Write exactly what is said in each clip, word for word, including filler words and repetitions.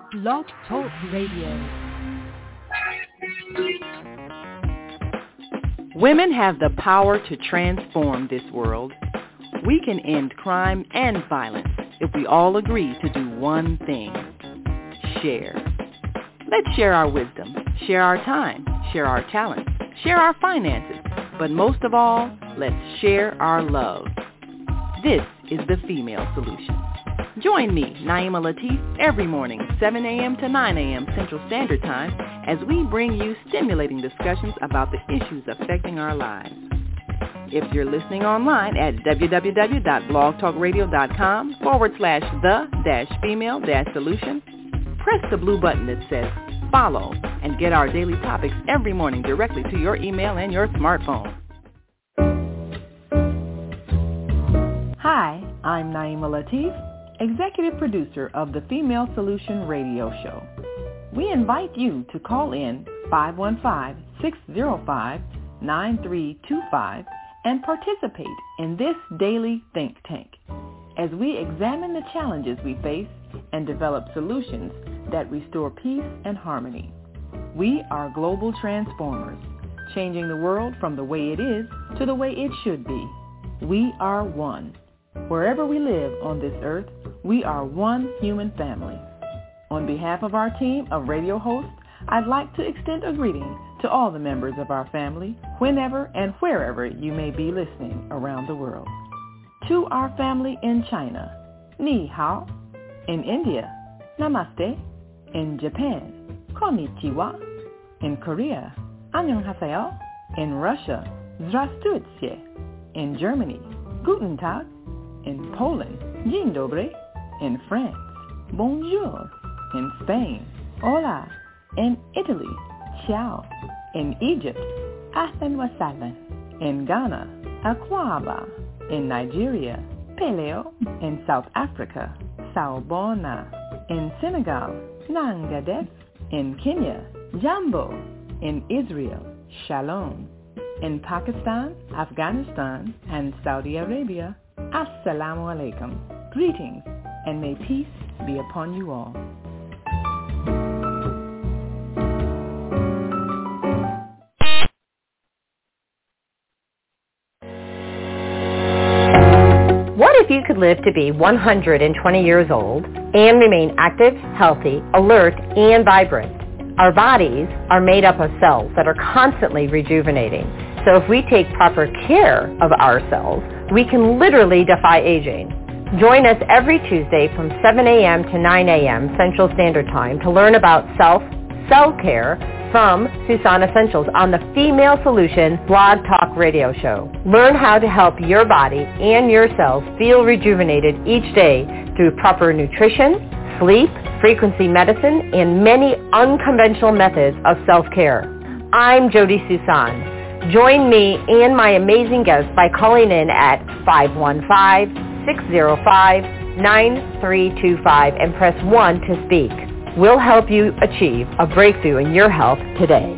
Blog Talk Radio. Women have the power to transform this world. We can end crime and violence if we all agree to do one thing: share. Let's share our wisdom, share our time, share our talent, share our finances, but most of all, let's share our love. This is the Female Solution. Join me, Naima Latif, every morning, seven a.m. to nine a.m. Central Standard Time, as we bring you stimulating discussions about the issues affecting our lives. If you're listening online at www.blogtalkradio.com forward slash the dash female dash solution, press the blue button that says follow and get our daily topics every morning directly to your email and your smartphone. Hi, I'm Naima Latif, Executive Producer of the Female Solution Radio Show. We invite you to call in five one five, six zero five, nine three two five and participate in this daily think tank as we examine the challenges we face and develop solutions that restore peace and harmony. We are global transformers, changing the world from the way it is to the way it should be. We are one. Wherever we live on this earth, we are one human family. On behalf of our team of radio hosts, I'd like to extend a greeting to all the members of our family, whenever and wherever you may be listening around the world. To our family in China, Ni Hao. In India, Namaste. In Japan, Konnichiwa. In Korea, Annyeonghaseyo. In Russia, Zdravstvucie. In Germany, Guten Tag. In Poland, Dzień dobry. In France, Bonjour. In Spain, Hola. In Italy, Ciao. In Egypt, Ahlan wa sahlan. In Ghana, Akwaba. In Nigeria, Peleo. In South Africa, Sawubona. In Senegal, Nangadef. In Kenya, Jambo. In Israel, Shalom. In Pakistan, Afghanistan, and Saudi Arabia, Assalamu alaikum. Greetings, and may peace be upon you all. What if you could live to be one hundred twenty years old and remain active, healthy, alert, and vibrant? Our bodies are made up of cells that are constantly rejuvenating. So if we take proper care of our cells, we can literally defy aging. Join us every Tuesday from seven a.m. to nine a.m. Central Standard Time to learn about self, cell care from Susan Essentials on the Female Solution Blog Talk Radio Show. Learn how to help your body and your cells feel rejuvenated each day through proper nutrition, sleep, frequency medicine, and many unconventional methods of self-care. I'm Jody Susan. Join me and my amazing guests by calling in at five one five, six zero five, nine three two five and press one to speak. We'll help you achieve a breakthrough in your health today.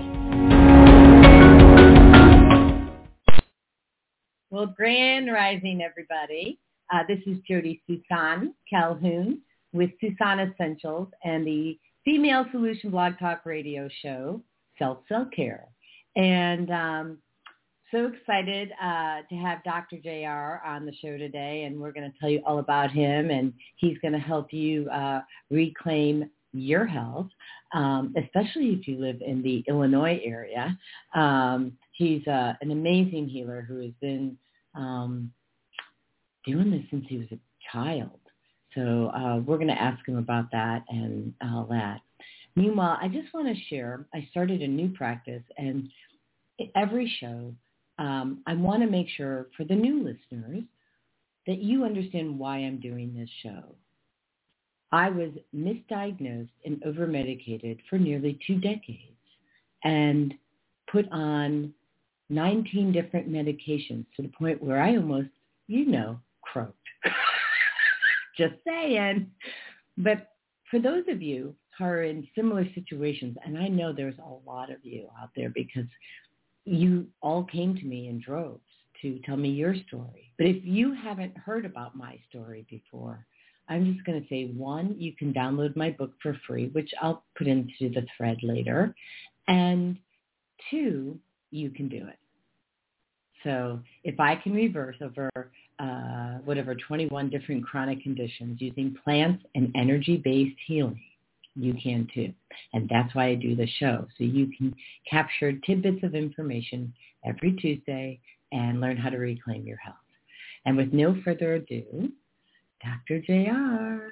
Well, grand rising, everybody. Uh, this is Jody Susan Calhoun with Susan Essentials and the Female Solution Blog Talk Radio Show, Self Cell Care. And um, so excited uh, to have Doctor J R on the show today, and we're going to tell you all about him, and he's going to help you uh, reclaim your health, um, especially if you live in the Illinois area. Um, he's uh, an amazing healer who has been um, doing this since he was a child. So uh, we're going to ask him about that and all that. Meanwhile, I just want to share, I started a new practice, and every show, um, I want to make sure for the new listeners that you understand why I'm doing this show. I was misdiagnosed and over-medicated for nearly two decades and put on nineteen different medications to the point where I almost, you know, croaked. Just saying. But for those of you who are in similar situations, and I know there's a lot of you out there because you all came to me in droves to tell me your story. But if you haven't heard about my story before, I'm just going to say, one, you can download my book for free, which I'll put into the thread later. And two, you can do it. So if I can reverse over uh, whatever twenty-one different chronic conditions using plants and energy-based healing, you can too. And that's why I do the show. So you can capture tidbits of information every Tuesday and learn how to reclaim your health. And with no further ado, Doctor J R.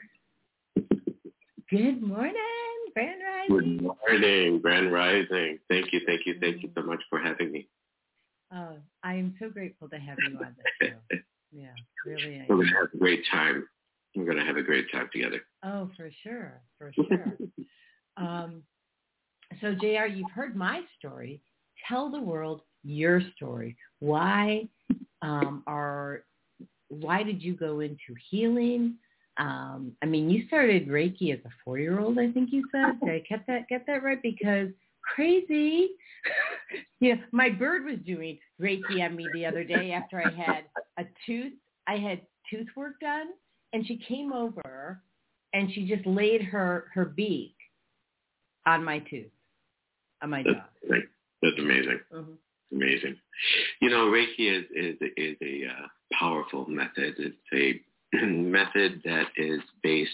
Good morning, Grand Rising. Good morning, Grand Rising. Thank you, thank you, thank you so much for having me. Oh, I am so grateful to have you on the show. Yeah, really. I We're going to have a great time. We're going to have a great time together. Oh, for sure, for sure. um, so, J R, you've heard my story. Tell the world your story. Why um, are why did you go into healing? Um, I mean, you started Reiki as a four-year-old, I think you said. Did I get that get that right? Because crazy. Yeah, my bird was doing Reiki on me the other day after I had a tooth. I had tooth work done, and she came over, and she just laid her her beak on my tooth, on my jaw. That's, that's amazing. Mm-hmm. Amazing. You know, Reiki is is is a uh, powerful method. It's a method that is based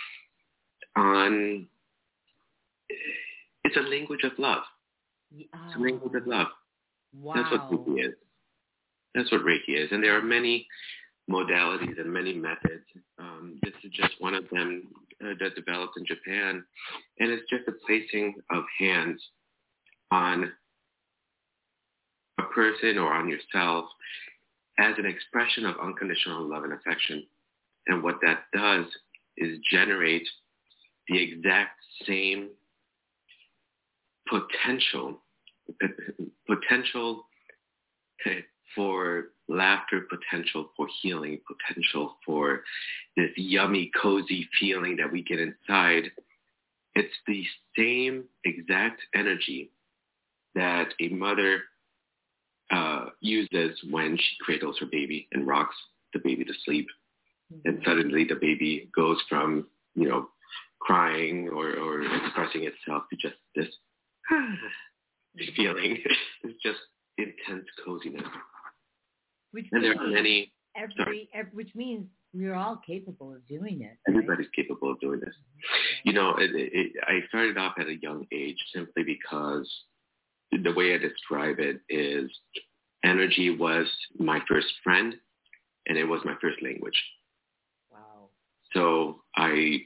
on. It's a language of love. Oh. It's a language of love. Wow. That's what Reiki is. That's what Reiki is, and there are many modalities and many methods. Um, this is just one of them uh, that developed in Japan, and it's just a placing of hands on a person or on yourself as an expression of unconditional love and affection. And what that does is generate the exact same potential, potential for laughter, potential for healing, potential for this yummy, cozy feeling that we get inside. It's the same exact energy that a mother uh, uses when she cradles her baby and rocks the baby to sleep. Mm-hmm. And suddenly the baby goes from, you know, crying or, or expressing itself to just this feeling. It's just intense coziness. Which and there are many. Every, every, which means we're all capable of doing it. Right? Everybody's capable of doing this. Mm-hmm. You know, it, it, I started off at a young age simply because the way I describe it is energy was my first friend and it was my first language. Wow. So I,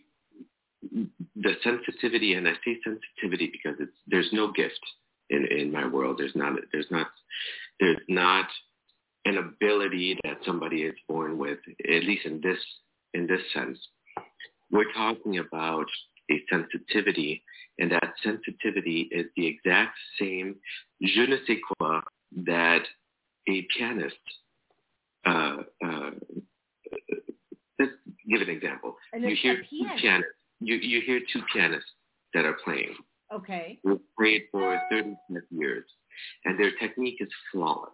the sensitivity, and I say sensitivity because it's, there's no gift in, in my world. There's not, there's not, there's not an ability that somebody is born with, at least in this, in this sense. We're talking about a sensitivity, and that sensitivity is the exact same je ne sais quoi that a pianist, uh, uh, let's give an example. And you hear two pianist. pianists, you, you hear two pianists that are playing. Okay. They've played for thirty years, and their technique is flawless.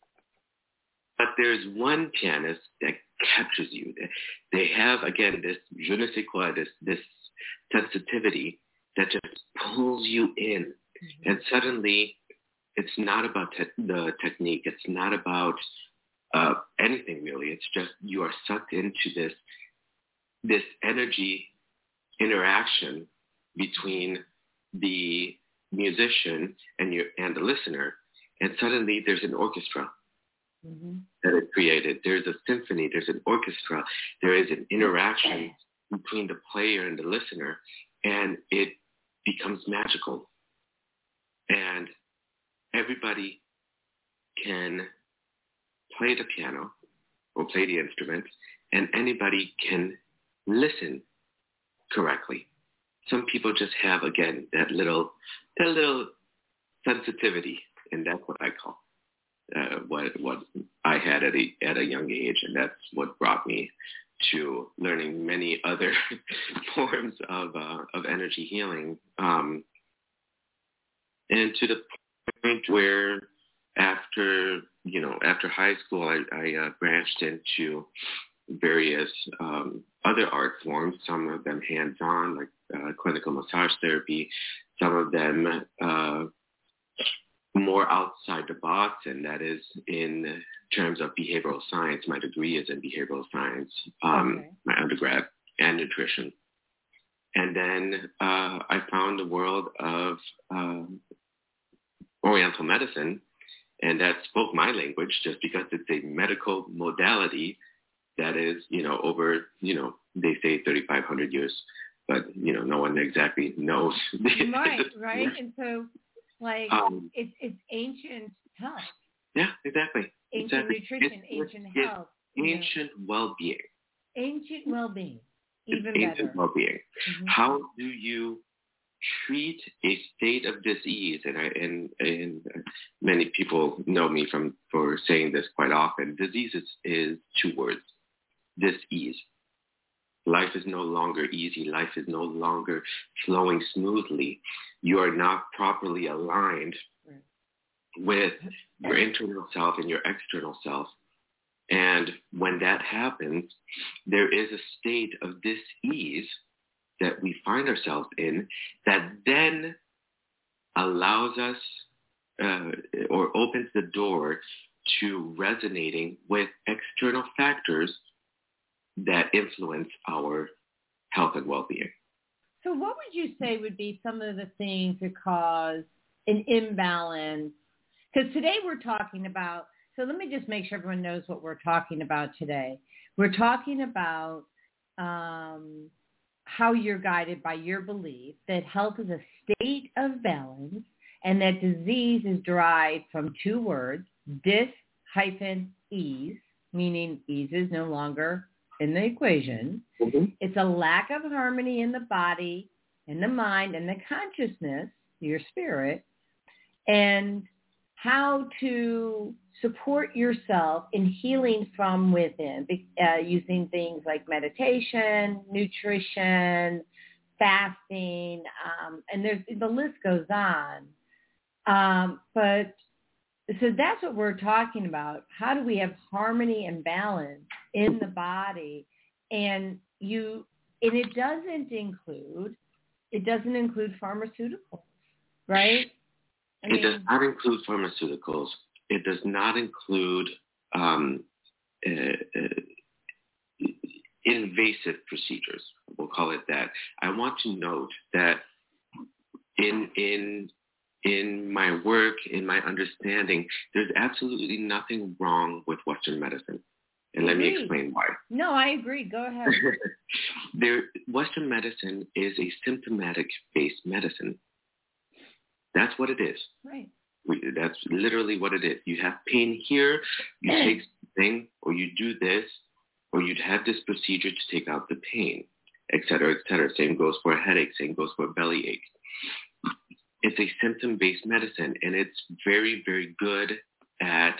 But there's one pianist that captures you. They have, again, this je ne sais quoi, this, this sensitivity that just pulls you in. Mm-hmm. And suddenly, it's not about te- the technique. It's not about uh, anything, really. It's just you are sucked into this, this energy interaction between the musician and, your, and the listener. And suddenly, there's an orchestra. Mm-hmm. That is created. There's a symphony, there's an orchestra, there is an interaction between the player and the listener, and it becomes magical. And everybody can play the piano or play the instrument, and anybody can listen correctly. Some people just have, again, that little, that little sensitivity, and that's what I call Uh, what what I had at a at a young age, and that's what brought me to learning many other forms of uh, of energy healing, um, and to the point where after you know after high school, I, I uh, branched into various um, other art forms, some of them hands-on, like uh, clinical massage therapy, some of them uh, more outside the box, and that is in terms of behavioral science. My degree is in behavioral science, um, okay. my undergrad, and nutrition. And then uh, I found the world of um, Oriental medicine, and that spoke my language just because it's a medical modality that is, you know, over, you know, they say thirty-five hundred years, but, you know, no one exactly knows. Right, right. And so, like, um, it's, it's ancient health. Yeah, exactly. Ancient exactly. nutrition, it's, ancient it's health. Ancient know. well-being. Ancient well-being, even it's better. Ancient well-being. Mm-hmm. How do you treat a state of disease? And, I, and, and many people know me from for saying this quite often. Disease is, is two words, dis-ease. Life is no longer easy. Life is no longer flowing smoothly. You are not properly aligned right. with your internal self and your external self. And when that happens, there is a state of dis-ease that we find ourselves in that then allows us uh, or opens the door to resonating with external factors that influence our health and well-being. So what would you say would be some of the things that cause an imbalance? Because today we're talking about, so let me just make sure everyone knows what we're talking about today. We're talking about um, how you're guided by your belief that health is a state of balance and that disease is derived from two words, dis hyphen ease, meaning ease is no longer in the equation. Mm-hmm. It's a lack of harmony in the body, in the mind, and the consciousness, your spirit, and how to support yourself in healing from within, uh, using things like meditation, nutrition, fasting, um, and there's, the list goes on. Um, but so that's what we're talking about. How do we have harmony and balance in the body? And you, and it doesn't include, it doesn't include pharmaceuticals, right? I it mean, does not include pharmaceuticals. It does not include um, uh, uh, invasive procedures. We'll call it that. I want to note that in in in my work, in my understanding, there's absolutely nothing wrong with Western medicine. And let me explain why. No, I agree. Go ahead. there, Western medicine is a symptomatic-based medicine. That's what it is. Right. We, that's literally what it is. You have pain here, you take something, or you do this, or you'd have this procedure to take out the pain, et cetera, et cetera. Same goes for a headache. Same goes for a bellyache. It's a symptom-based medicine, and it's very, very good at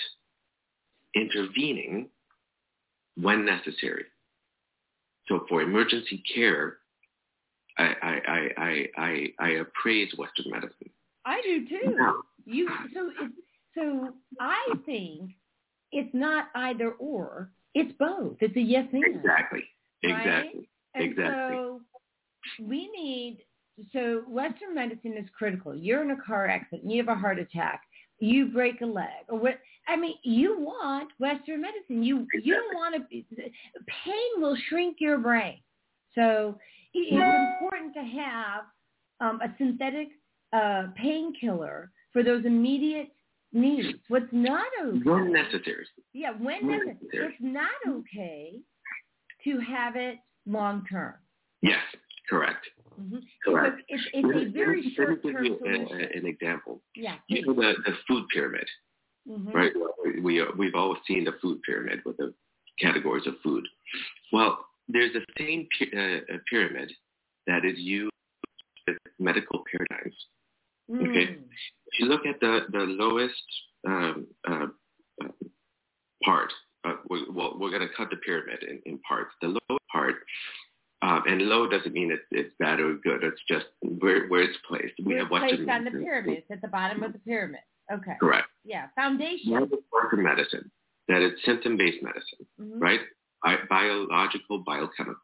intervening when necessary. So for emergency care, I I I I, I, I appraise Western medicine. I do too. Yeah. You so it, so I think it's not either or. It's both. It's a yes and. Exactly. Right? Exactly. And exactly. So we need. So Western medicine is critical. You're in a car accident. You have a heart attack. You break a leg, or what? I mean, you want Western medicine. You exactly. you don't want to. Pain will shrink your brain. So it's important to have um, a synthetic uh, painkiller for those immediate needs. What's not okay? When necessary. Yeah, when, when necessary. necessary. It's not okay to have it long term. Yes, correct. Mm-hmm. Correct. So it's, it's a very short term solution. Let me give you a, an example. Yeah. You know the, the food pyramid, mm-hmm. right? We, we've always seen the food pyramid with the categories of food. Well, there's the same uh, pyramid that is used with medical paradigms. Mm. Okay, if you look at the the lowest um, uh, uh, part, uh, we, well, we're going to cut the pyramid in, in parts. The low part, um, and low doesn't mean it's, it's bad or good. It's just where where it's placed. We where have Western placed on the pyramid. It's at the bottom of the pyramid. Okay. Correct. Yeah, foundation. Western medicine, that is symptom-based medicine, mm-hmm. right? Bi- biological, biochemical.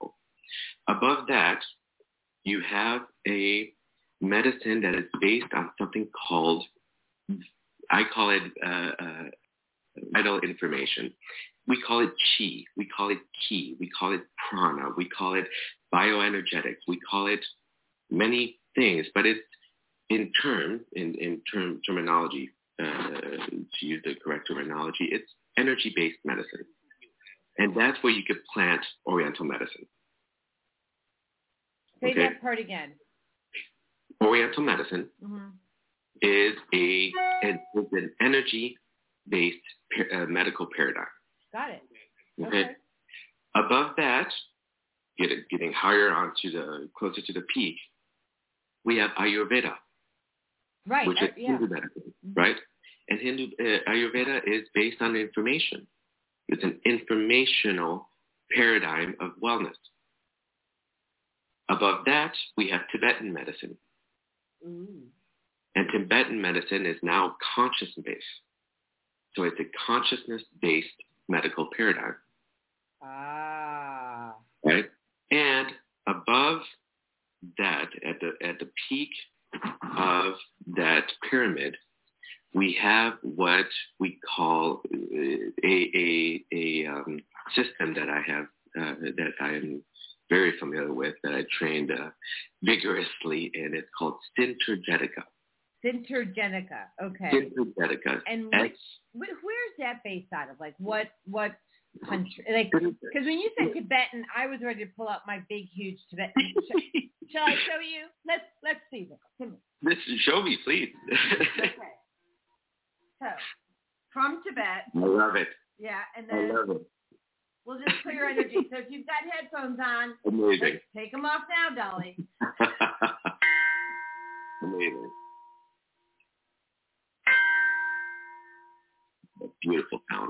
Above that, you have a medicine that is based on something called, I call it uh, uh, vital information. We call it chi, we call it ki, we call it prana, we call it bioenergetics, we call it many things, but it's in term, in, in term terminology, uh, to use the correct terminology, it's energy-based medicine. And that's where you could plant Oriental medicine. Say okay? that part again. Oriental medicine Mm-hmm. is a is an energy-based uh, medical paradigm. Got it. Okay. Okay. Above that, get it, getting higher onto the closer to the peak, we have Ayurveda, Right. which uh, is yeah. Hindu medicine, right? And Hindu uh, Ayurveda is based on information. It's an informational paradigm of wellness. Above that, we have Tibetan medicine. Ooh. And Tibetan medicine is now consciousness-based. So it's a consciousness-based medical paradigm. Ah. Right? And above that, at the at the peak of that pyramid, we have what we call a a, a um, system that I have uh, that I am very familiar with, that I trained uh, vigorously in. It's called Synergetica. Synergetica. Okay. Synergetica. And S- which, wh- where's that based out of? Like what what country? Like, because when you said Tibetan, I was ready to pull out my big, huge Tibetan. Sh- Shall I show you? Let's let's see this. Come here. This show me, please. Okay. So, from Tibet. I love it. Yeah, and I then love it. we'll just clear energy. So if you've got headphones on, Amazing. take, take them off now, Dolly. Amazing. A beautiful sound.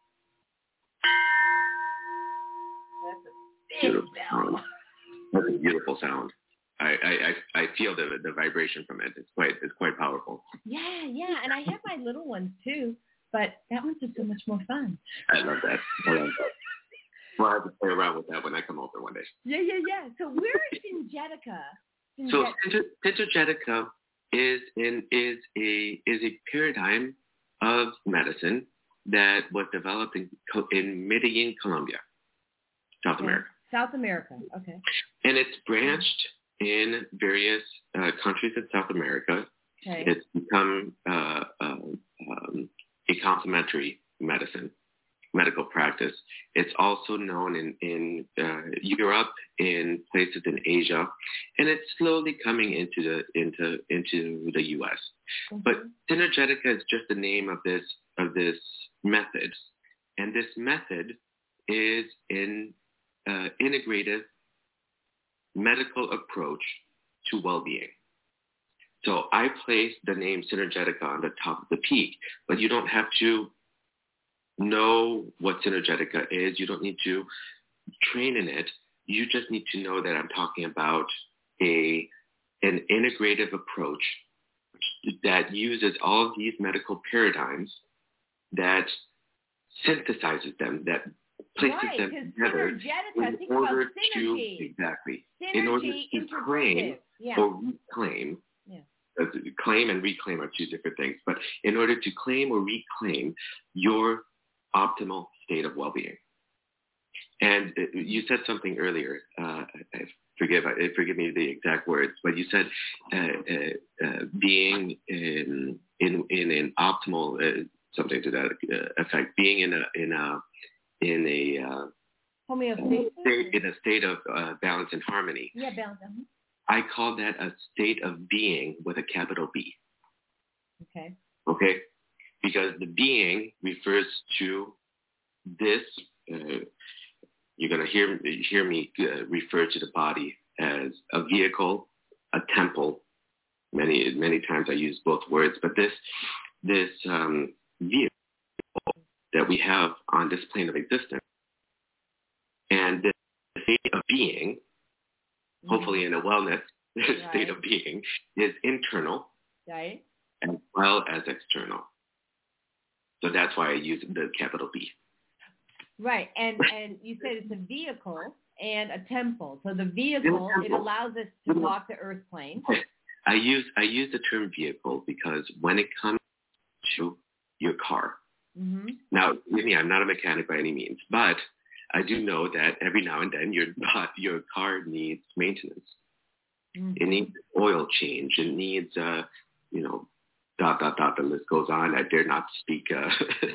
That's a big Beautiful bell. sound. That's a beautiful sound. I, I, I I feel the the vibration from it. It's quite it's quite powerful. Yeah, yeah, and I have my little ones too, but that one's just so much more fun. I love that. I love that. Well, I have to play around with that when I come over one day. Yeah, yeah, yeah. So where is Synergetica? So Synergetica. Synergetica is in is a is a paradigm of medicine that was developed in in Medellin, Colombia, South Okay. America. South America. Okay. And it's branched in various uh, countries in South America. Okay. It's become uh, uh, um, a complementary medicine, medical practice. It's also known in, in uh, Europe, in places in Asia, and it's slowly coming into the into into the U S. Mm-hmm. But Synergetica is just the name of this of this method, and this method is an uh, integrative medical approach to well-being. So I place the name Synergetica on the top of the peak, but you don't have to know what Synergetica is. You don't need to train in it. You just need to know that I'm talking about a an integrative approach that uses all of these medical paradigms, that synthesizes them, that places Right, them because together Synergetica, in think about order synergy. to exactly Synergy, in order to claim integrative. Yeah. or reclaim. Yeah. Uh, claim and reclaim are two different things, but in order to claim or reclaim your optimal state of well-being. And uh, you said something earlier. Uh, I forgive, I forgive me the exact words, but you said uh, uh, uh, being in in in an optimal uh, something to that uh, effect, being in a in a in a uh, Homeostasis? state, in a state of uh, balance and harmony. Yeah, balance. Uh-huh. I call that a state of being with a capital B. Okay. Okay? Because the being refers to this, uh, you're going to hear, hear me uh, refer to the body as a vehicle, a temple. Many, many times I use both words, but this, this um, vehicle that we have on this plane of existence, and the state of being, hopefully in a wellness Right. state of being, is internal Right. as well as external. So that's why I use the capital B. Right. And and you said it's a vehicle, and a temple. So the vehicle, it allows us to walk the earth plane. I use I use the term vehicle because when it comes to your car, mm-hmm. now, with me, I'm not a mechanic by any means, but I do know that every now and then your your car needs maintenance. Mm-hmm. It needs oil change. It needs, uh, you know, dot, dot, dot, the list goes on. I dare not speak uh,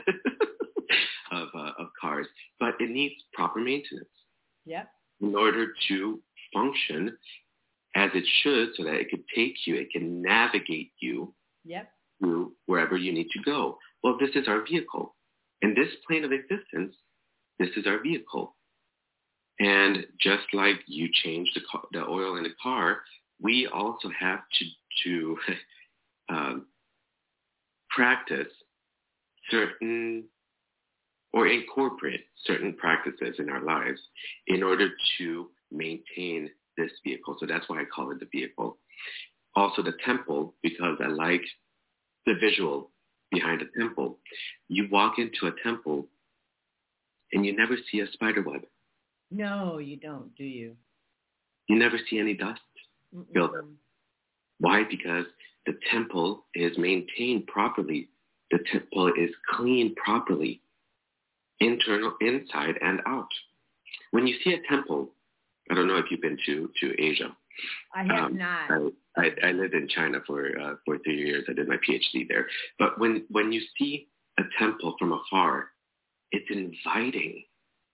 of, uh, of cars, but it needs proper maintenance. Yep. In order to function as it should so that it can take you, it can navigate you yep. to wherever you need to go. Well, this is our vehicle. In this plane of existence, this is our vehicle. And just like you change the, car, the oil in the car, we also have to, to um, practice certain or incorporate certain practices in our lives in order to maintain this vehicle. So that's why I call it the vehicle. Also the temple, because I like the visual behind a temple. You walk into a temple and you never see a spider web. No, you don't, do you? You never see any dust build up. Mm-mm. Why? Because the temple is maintained properly. The temple is cleaned properly, internal, inside, and out. When you see a temple, I don't know if you've been to, to Asia. I have um, not. I, I, I lived in China for uh, for three years. I did my PhD there. But when, when you see a temple from afar, it's inviting.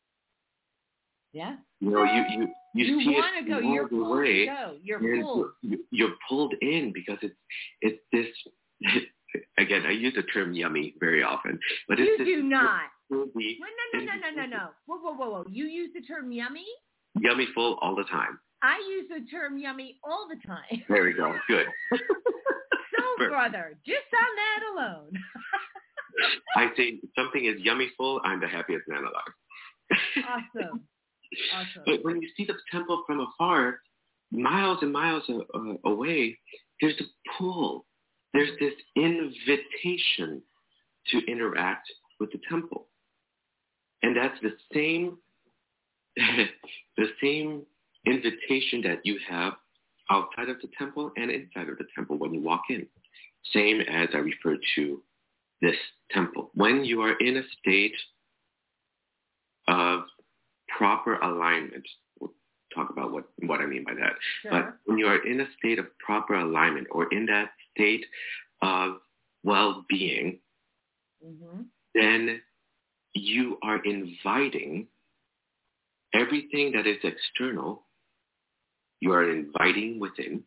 Yeah. You know, you you you, you see want it to go. You're pulled way, to go. You're and pulled. You're, you're pulled in because it's it's this. Again, I use the term "yummy" very often, but it's you this do not. Movie, no, no, no, no, no, no, no. Whoa, whoa, whoa, whoa. You use the term "yummy"? Yummy full all the time. I use the term "yummy" all the time. There we go. Good. So, brother, just on that alone. I say something is yummy full, I'm the happiest man alive. Awesome. Awesome. But when you see the temple from afar, miles and miles uh, away, there's a pull. There's this invitation to interact with the temple. And that's the same, the same invitation that you have outside of the temple and inside of the temple when you walk in. Same as I refer to this temple. When you are in a state of proper alignment, we'll talk about what, what I mean by that. Sure. But when you are in a state of proper alignment or in that state of well-being, mm-hmm. then you are inviting everything that is external. You are inviting within,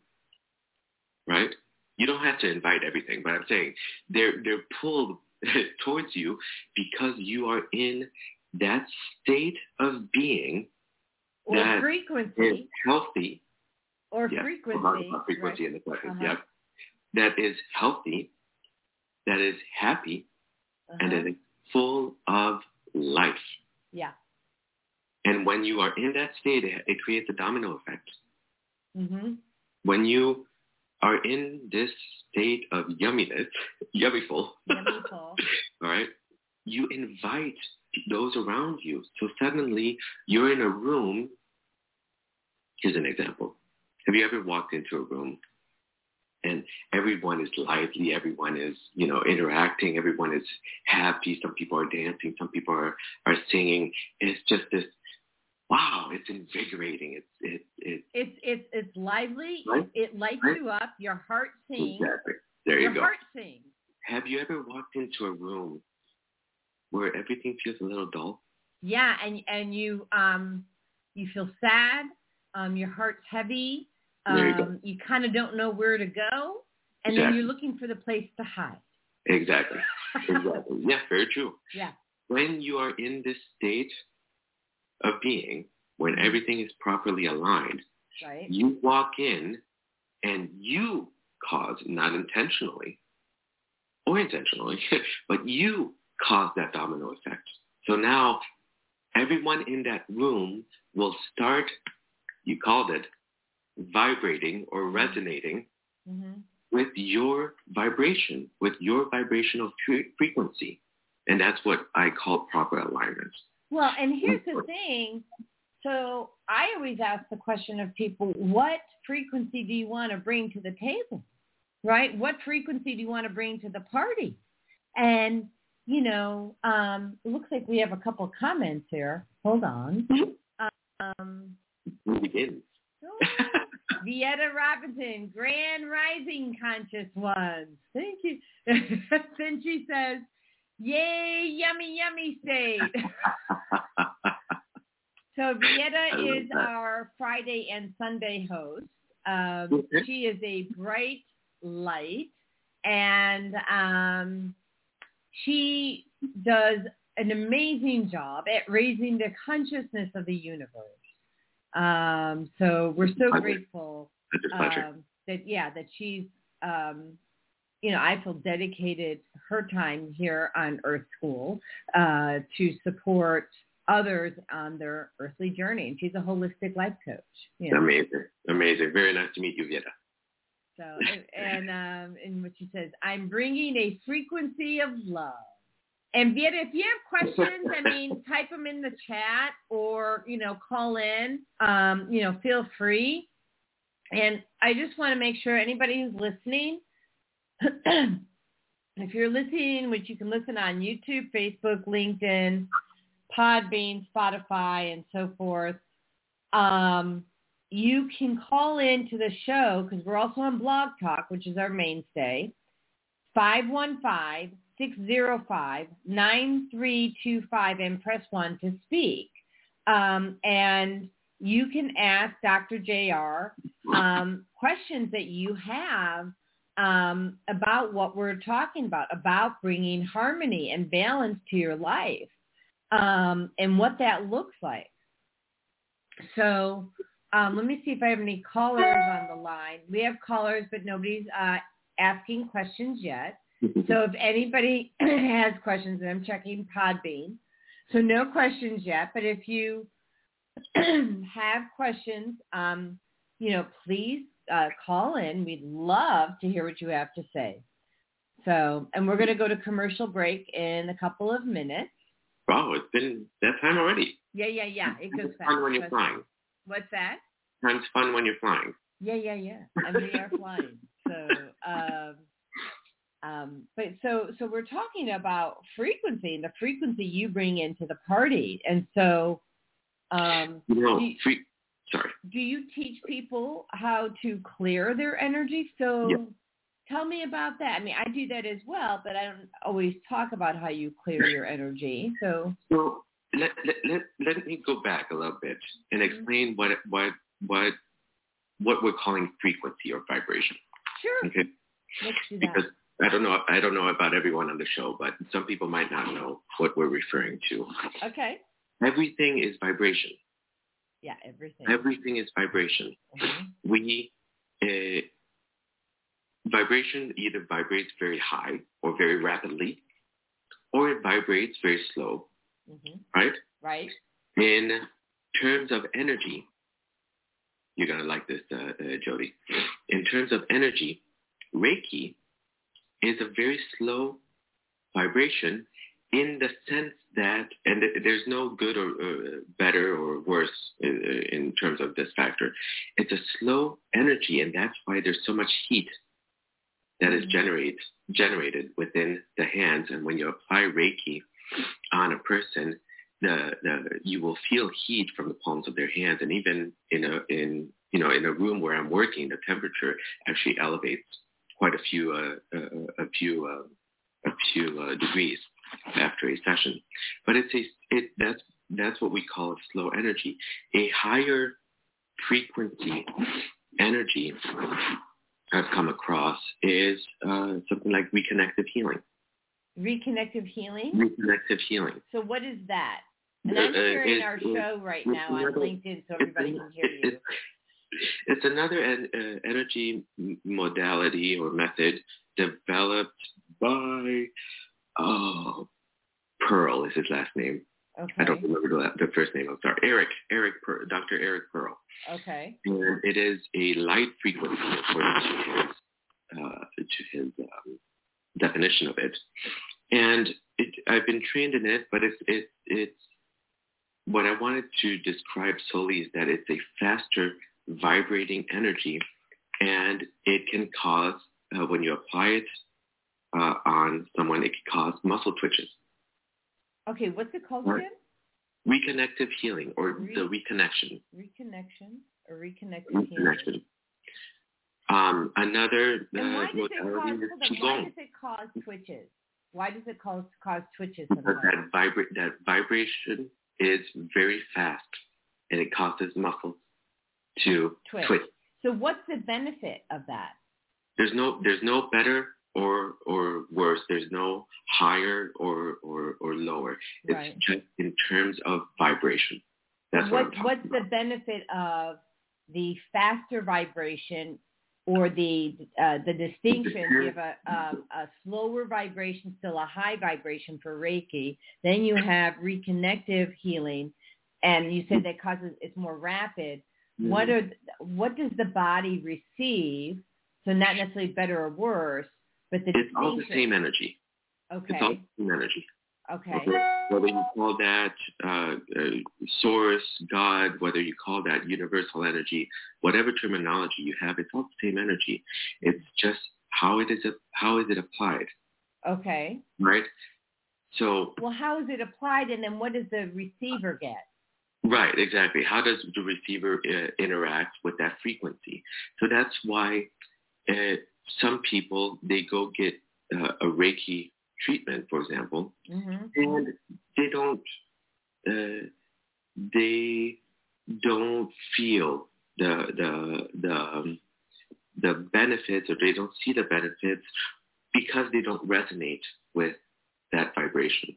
right? You don't have to invite everything, but I'm saying they're they're pulled towards you because you are in that state of being or that frequency is healthy. Or yes, frequency. We'll talk about frequency right. in a second. Uh-huh. Yep. That is healthy, that is happy, uh-huh. and that is full of life. Yeah. And when you are in that state, it, it creates a domino effect. Mm-hmm. When you are in this state of yumminess, yummyful, yummyful, all right, you invite those around you. So suddenly you're in a room. Here's an example. Have you ever walked into a room and everyone is lively, everyone is, you know, interacting, everyone is happy, some people are dancing, some people are, are singing. It's just this, wow, it's invigorating. It's it, it, it's it's it's lively. Right? It, it lights right? you up. Your heart sings. Exactly. There you Your go. heart sings. Have you ever walked into a room where everything feels a little dull? Yeah, and and you um you feel sad. Um, your heart's heavy. Um, There you go. You kind of don't know where to go, and Exactly. then you're looking for the place to hide. Exactly. Exactly. Yeah, very true. Yeah. When you are in this state of being, when everything is properly aligned, right. you walk in and you cause, not intentionally or intentionally, but you cause that domino effect. So now everyone in that room will start, you called it, vibrating or resonating mm-hmm. with your vibration, with your vibrational fre- frequency. And that's what I call proper alignment. Well, and here's the thing. So I always ask the question of people, what frequency do you want to bring to the table, right? What frequency do you want to bring to the party? And, you know, um, it looks like we have a couple of comments here. Hold on. Um, oh, Vieta Robinson, Grand Rising Conscious Ones. Thank you. Then she says, yay, yummy, yummy state. So Vieta is that. our Friday and Sunday host. Um, okay. She is a bright light, and um, she does an amazing job at raising the consciousness of the universe. Um, so we're so grateful um, that, yeah, that she's, um, you know, I feel dedicated her time here on Earth School uh, to support others on their earthly journey. And she's a holistic life coach. You know? Amazing. Amazing. Very nice to meet you, Vieta. So, and, um, and what she says, I'm bringing a frequency of love. And Vieta, if you have questions, I mean, type them in the chat or, you know, call in, um, you know, feel free. And I just want to make sure anybody who's listening, if you're listening, which you can listen on YouTube, Facebook, LinkedIn, Podbean, Spotify, and so forth, um, you can call in to the show because we're also on Blog Talk, which is our mainstay, five one five, six zero five, nine three two five, and press one to speak. Um, and you can ask Doctor J R um, questions that you have um, about what we're talking about, about bringing harmony and balance to your life. Um, and what that looks like. So um, let me see if I have any callers on the line. We have callers, but nobody's uh, asking questions yet. So if anybody has questions, and I'm checking Podbean. So no questions yet, but if you have questions, um, you know, please uh, call in. We'd love to hear what you have to say. So, and we're going to go to commercial break in a couple of minutes. Wow, it's been that time already. Yeah, yeah, yeah. It goes it's fast. fun when you're flying. What's that? Time's fun when you're flying. Yeah, yeah, yeah. And we are flying. So, um, um, but so, so we're talking about frequency and the frequency you bring into the party. And so, um, you know, do, you, free, sorry. do you teach people how to clear their energy? So. Yeah. Tell me about that. I mean, I do that as well, but I don't always talk about how you clear your energy. So, so let, let, let, let me go back a little bit and explain what what what what we're calling frequency or vibration. Sure. Okay. Let's do that. Because I don't know I don't know about everyone on the show, but some people might not know what we're referring to. Okay. Everything is vibration. Yeah, everything. Everything is vibration. Mm-hmm. We uh, Vibration either vibrates very high or very rapidly, or it vibrates very slow, mm-hmm. right? Right. In terms of energy, you're going to like this, uh, uh, Jody. In terms of energy, Reiki is a very slow vibration in the sense that, and there's no good or uh, better or worse in, in terms of this factor. It's a slow energy, and that's why there's so much heat that is generate, generated within the hands. And when you apply Reiki on a person, the, the you will feel heat from the palms of their hands. And even in a in you know in a room where I'm working, the temperature actually elevates quite a few uh, uh, a few uh, a few uh, degrees after a session. But it's a it that's that's what we call a slow energy. A higher frequency energy I've come across is uh, something like reconnective healing. Reconnective healing? Reconnective healing. So what is that? And I'm hearing uh, our show right now on another, LinkedIn so everybody can hear you. It's, it's another en- uh, energy modality or method developed by, oh, Pearl is his last name. Okay. I don't remember the, the first name. I'm sorry. Eric, Eric, Pearl, Doctor Eric Pearl. Okay. And it is a light frequency according to his, uh, to his um, definition of it. And it, I've been trained in it, but it's it, it's what I wanted to describe solely is that it's a faster vibrating energy, and it can cause, uh, when you apply it uh, on someone, it can cause muscle twitches. Okay, what's it called Or again? reconnective healing, or Re- the reconnection. Reconnection or reconnective healing. Reconnection. Um, another uh, And why does it cause? modality is Hold on, why does it cause twitches? Why does it cause cause twitches? Because that vibra- that vibration is very fast, and it causes muscles to Twitch. twitch. So what's the benefit of that? There's no there's no better or or worse. There's no higher or or, or lower. It's Right. just in terms of vibration. That's what, what I'm talking what's about. the benefit of the faster vibration or the uh, the distinction? You have a, um, a slower vibration, still a high vibration for Reiki. Then you have reconnective healing, and you said that causes it's more rapid. Mm-hmm. What are what does the body receive? So not necessarily better or worse, but the it's all the same energy. Okay. It's all the same energy. Okay. Whether you call that uh, uh, source, God, whether you call that universal energy, whatever terminology you have, it's all the same energy. It's just how it is how is it applied. Okay. Right. So. Well, how is it applied, and then what does the receiver get? Right. Exactly. How does the receiver uh, interact with that frequency? So that's why uh, some people they go get uh, a Reiki treatment, for example, mm-hmm. and they don't uh, they don't feel the the the um, the benefits, or they don't see the benefits because they don't resonate with that vibration.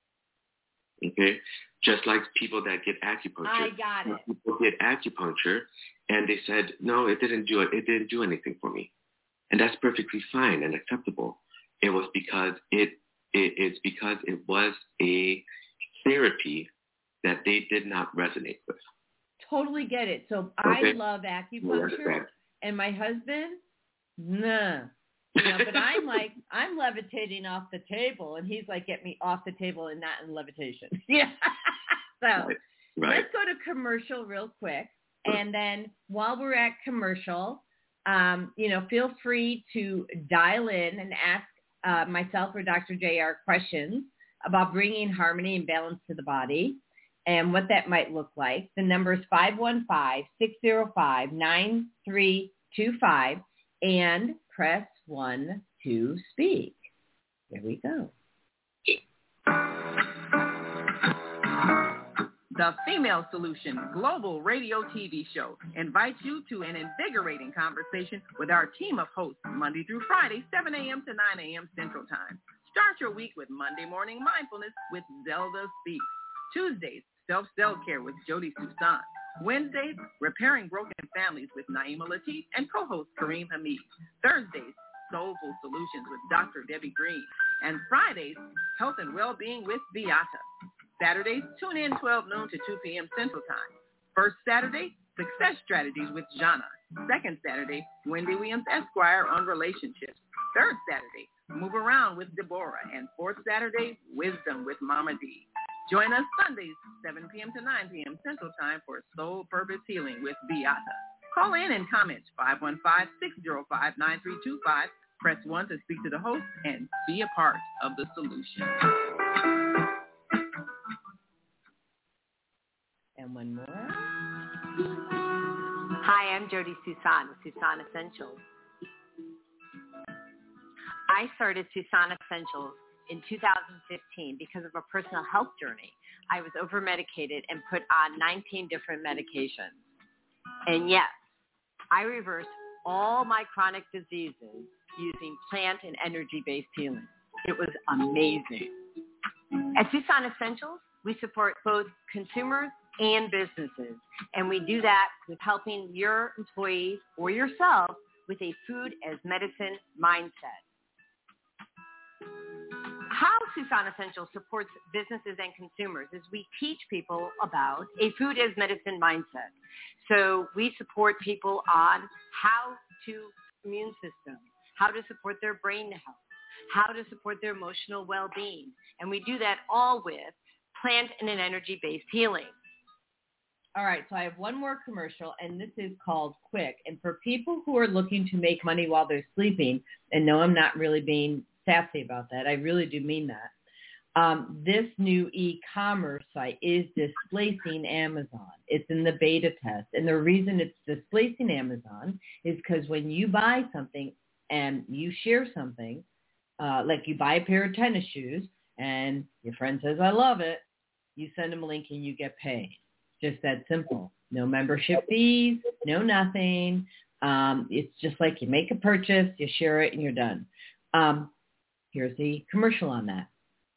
Okay, just like people that get acupuncture. I got it. People get acupuncture, and they said, no, it didn't do it. It didn't do anything for me, and that's perfectly fine and acceptable. It was because it, it it's because it was a therapy that they did not resonate with. Totally get it. So okay. I love acupuncture, and my husband, nah. You know, but I'm like, I'm levitating off the table, and he's like, get me off the table and not in levitation. Yeah. So right. Right. Let's go to commercial real quick. And then while we're at commercial, um, you know, feel free to dial in and ask uh, myself or Doctor J R questions about bringing harmony and balance to the body and what that might look like. The number is five one five, six zero five, nine three two five, and press one to speak. There we go. The Female Solution Global Radio T V Show invites you to an invigorating conversation with our team of hosts Monday through Friday, seven a.m. to nine a.m. Central Time. Start your week with Monday Morning Mindfulness with Zelda Speaks. Tuesdays, Self-Cell Care with Jody Susan. Wednesdays, Repairing Broken Families with Naima Latif and co-host Kareem Hamid. Thursdays, Soulful Solutions with Doctor Debbie Green. And Fridays, Health and Wellbeing with Beata. Saturdays, tune in twelve noon to two p.m. Central Time. First Saturday, Success Strategies with Jana. Second Saturday, Wendy Williams Esquire on relationships. Third Saturday, Move Around with Deborah. And fourth Saturday, Wisdom with Mama D. Join us Sundays, seven p.m. to nine p.m. Central Time for Soul Purpose Healing with Beata. Call in and comment five one five, six zero five, nine three two five. Press one to speak to the host and be a part of the solution. And one more. Hi, I'm Jody Susan with Susan Essentials. I started Susan Essentials in two thousand fifteen because of a personal health journey. I was over-medicated and put on nineteen different medications. And yes, I reversed all my chronic diseases using plant and energy-based healing. It was amazing. At Susan Essentials, we support both consumers and businesses, and we do that with helping your employees or yourself with a food as medicine mindset. How Susan Essentials supports businesses and consumers is we teach people about a food as medicine mindset. So we support people on how to immune system, how to support their brain health, how to support their emotional well-being. And we do that all with plant and an energy-based healing. All right, so I have one more commercial, and this is called Quick. And for people who are looking to make money while they're sleeping, and no, I'm not really being sassy about that. I really do mean that. Um, this new e-commerce site is displacing Amazon. It's in the beta test. And the reason it's displacing Amazon is because when you buy something and you share something, uh, like you buy a pair of tennis shoes and your friend says, I love it, you send them a link and you get paid. Just that simple. No membership fees, no nothing. Um, it's just like you make a purchase, you share it, and you're done. Um, here's the commercial on that.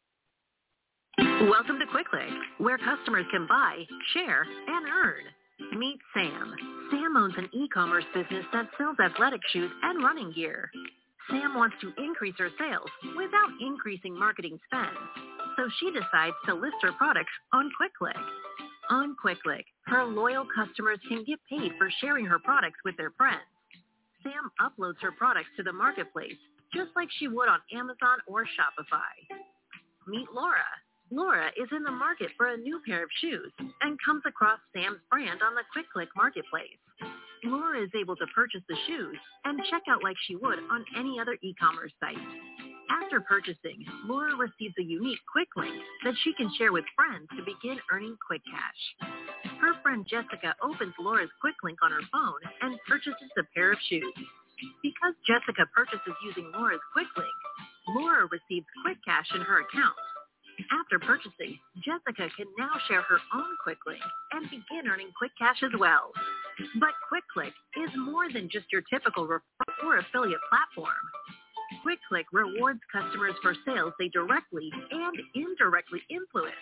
Welcome to QuickClick, where customers can buy, share, and earn. Meet Sam. Sam owns an e-commerce business that sells athletic shoes and running gear. Sam wants to increase her sales without increasing marketing spend, so she decides to list her products on QuickClick. On QuickClick, her loyal customers can get paid for sharing her products with their friends. Sam uploads her products to the marketplace, just like she would on Amazon or Shopify. Meet Laura. Laura is in the market for a new pair of shoes and comes across Sam's brand on the QuickClick marketplace. Laura is able to purchase the shoes and check out like she would on any other e-commerce site. After purchasing, Laura receives a unique Quick link that she can share with friends to begin earning Quick Cash. Her friend Jessica opens Laura's Quick link on her phone and purchases a pair of shoes. Because Jessica purchases using Laura's Quick link, Laura receives Quick Cash in her account. After purchasing, Jessica can now share her own Quick link and begin earning Quick Cash as well. But QuickClick is more than just your typical referral or affiliate platform. QuickClick rewards customers for sales they directly and indirectly influence.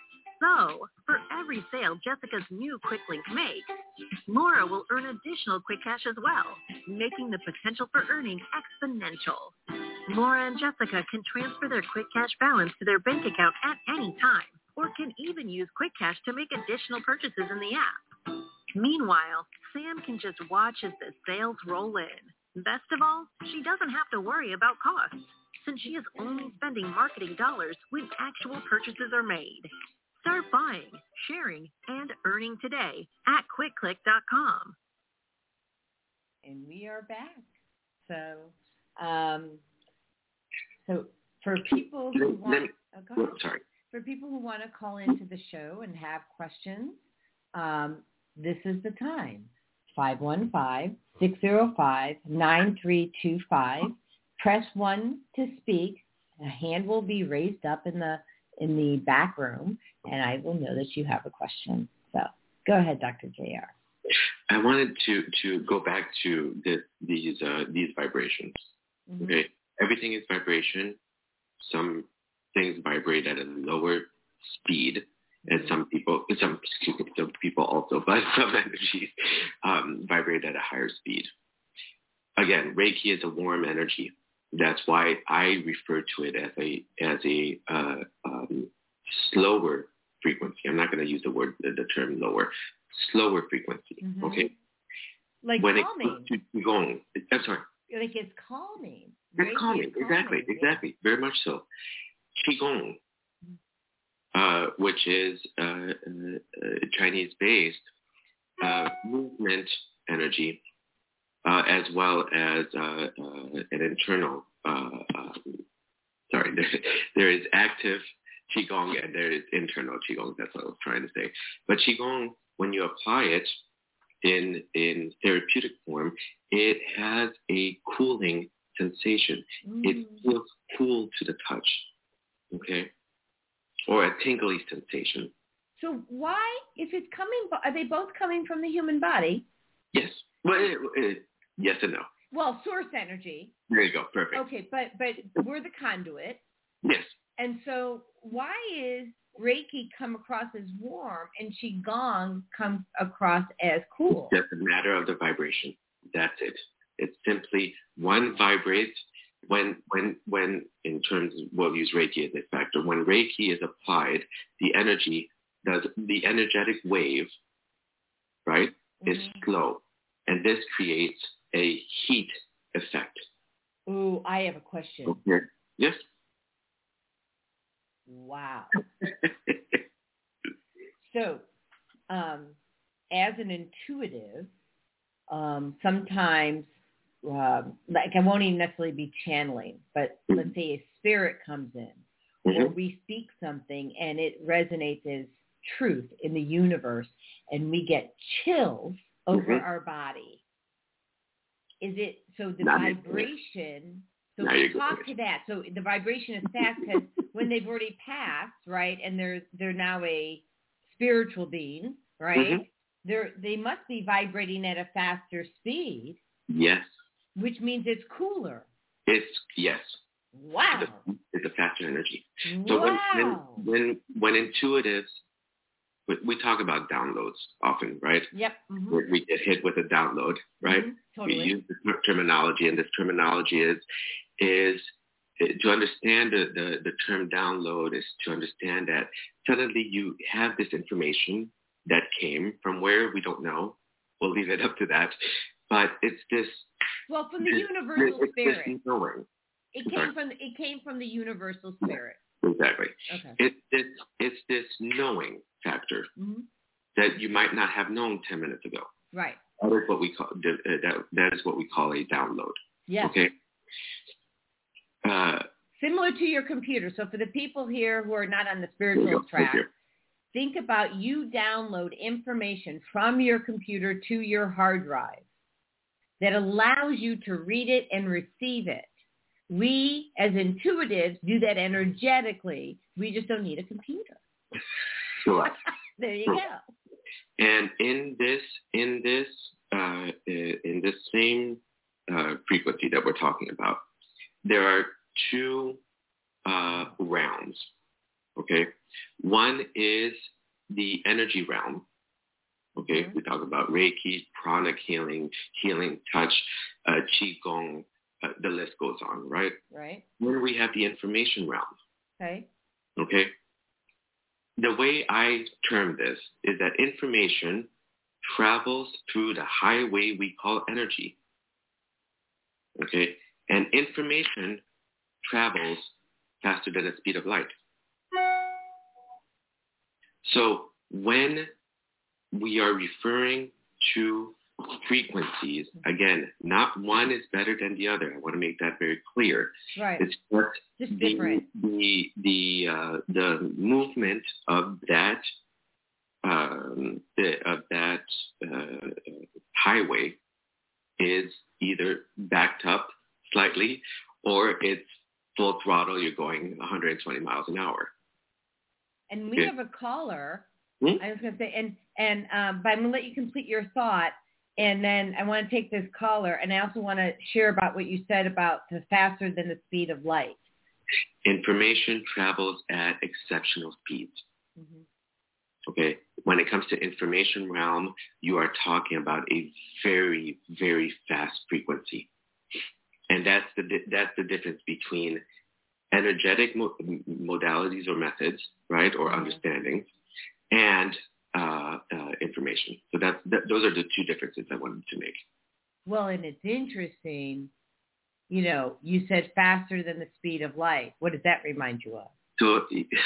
So, for every sale Jessica's new Quick link makes, Laura will earn additional Quick Cash as well, making the potential for earning exponential. Laura and Jessica can transfer their Quick Cash balance to their bank account at any time, or can even use Quick Cash to make additional purchases in the app. Meanwhile, Sam can just watch as the sales roll in. Best of all, she doesn't have to worry about costs, since she is only spending marketing dollars when actual purchases are made. Start buying, sharing, and earning today at quick click dot com. And we are back. So, um, so for people who want, oh, go ahead. Sorry. For people who want to call into the show and have questions, um, this is the time. five one five, six zero five, nine three two five. Press one to speak. A hand will be raised up in the in the back room, and I will know that you have a question. So go ahead, Doctor J R. I wanted to, to go back to this, these uh, these vibrations. Mm-hmm. Okay, everything is vibration. Some things vibrate at a lower speed, and some people, some excuse me, some people also, but some energies um, vibrate at a higher speed. Again, Reiki is a warm energy. That's why I refer to it as a as a uh, um, slower frequency. I'm not going to use the word the, the term lower, slower frequency. Mm-hmm. Okay, like when calming. It comes to Qigong, I'm sorry. Like it's calming. It's calming. calming. Exactly, yeah. exactly, very much so. Qigong, uh, which is uh, uh, Chinese-based uh, movement energy. Uh, as well as uh, uh, an internal, uh, uh, sorry, there, there is active Qigong and there is internal Qigong. That's what I was trying to say. But Qigong, when you apply it in in therapeutic form, it has a cooling sensation. Mm. It feels cool to the touch, okay, or a tingly sensation. So why, if it's coming, are they both coming from the human body? Yes. Well, it, it, yes and no. Well, source energy. There you go. Perfect. Okay, but but we're the conduit. Yes. And so why is Reiki come across as warm and Qigong come across as cool? It's just a matter of the vibration. That's it. It's simply one vibrates when when when in terms of, we'll use Reiki as a factor. When Reiki is applied, the energy does the energetic wave, right, mm-hmm. is slow. And this creates a heat effect. Ooh, I have a question. Okay. Yes? Wow. So, um, as an intuitive, um, sometimes, uh, like I won't even necessarily be channeling, but mm-hmm. let's say a spirit comes in, mm-hmm. or we speak something and it resonates as truth in the universe, and we get chills over mm-hmm. our body. Is it, so the Not vibration, so now we talk to that. So the vibration is fast because when they've already passed, right, and they're, they're now a spiritual being, right, mm-hmm. they're, they must be vibrating at a faster speed. Yes. Which means it's cooler. It's, yes. Wow. It's a, it's a faster energy. So wow. when, when, when intuitives, we, we talk about downloads often, right? Yep. Mm-hmm. We, we get hit with a download, right? Mm-hmm. Totally. We use the terminology, and this terminology is, is to understand the, the, the term download is to understand that suddenly you have this information that came from where we don't know. We'll leave it up to that. But it's this. Well, from the this, universal it's spirit. This knowing. It came from it came from the universal spirit. Exactly. Okay. It's this it's this knowing factor mm-hmm. that you might not have known ten minutes ago. Right. That is what we call that. That is what we call a download. Yes. Okay. Uh, Similar to your computer. So for the people here who are not on the spiritual track, think about you download information from your computer to your hard drive that allows you to read it and receive it. We, as intuitives, do that energetically. We just don't need a computer. Sure. There you sure. go. And in this, in this, uh, in this same uh, frequency that we're talking about, there are two uh, realms. Okay, one is the energy realm. Okay, mm-hmm. we talk about Reiki, pranic healing, healing touch, uh, Qigong, uh, the list goes on, right? Right. Then we have the information realm. Okay. Okay. The way I term this is that information travels through the highway we call energy. Okay, and information travels faster than the speed of light. So when we are referring to frequencies, again, not one is better than the other. I want to make that very clear. Right. It's just, just the, different. The the uh, the movement of that um, the, of that uh, highway is either backed up slightly or it's full throttle. You're going one hundred twenty miles an hour. And we okay. have a caller. Hmm? I was going to say, and and um, but I'm going to let you complete your thought, and then I want to take this caller, and I also want to share about what you said about the faster than the speed of light. Information travels at exceptional speeds. Mm-hmm. Okay, when it comes to information realm, you are talking about a very, very fast frequency, and that's the that's the difference between energetic mo- modalities or methods, right, or mm-hmm. understandings, and uh, uh, information. So that's that, those are the two differences I wanted to make. Well, and it's interesting. You know, you said faster than the speed of light. What does that remind you of? So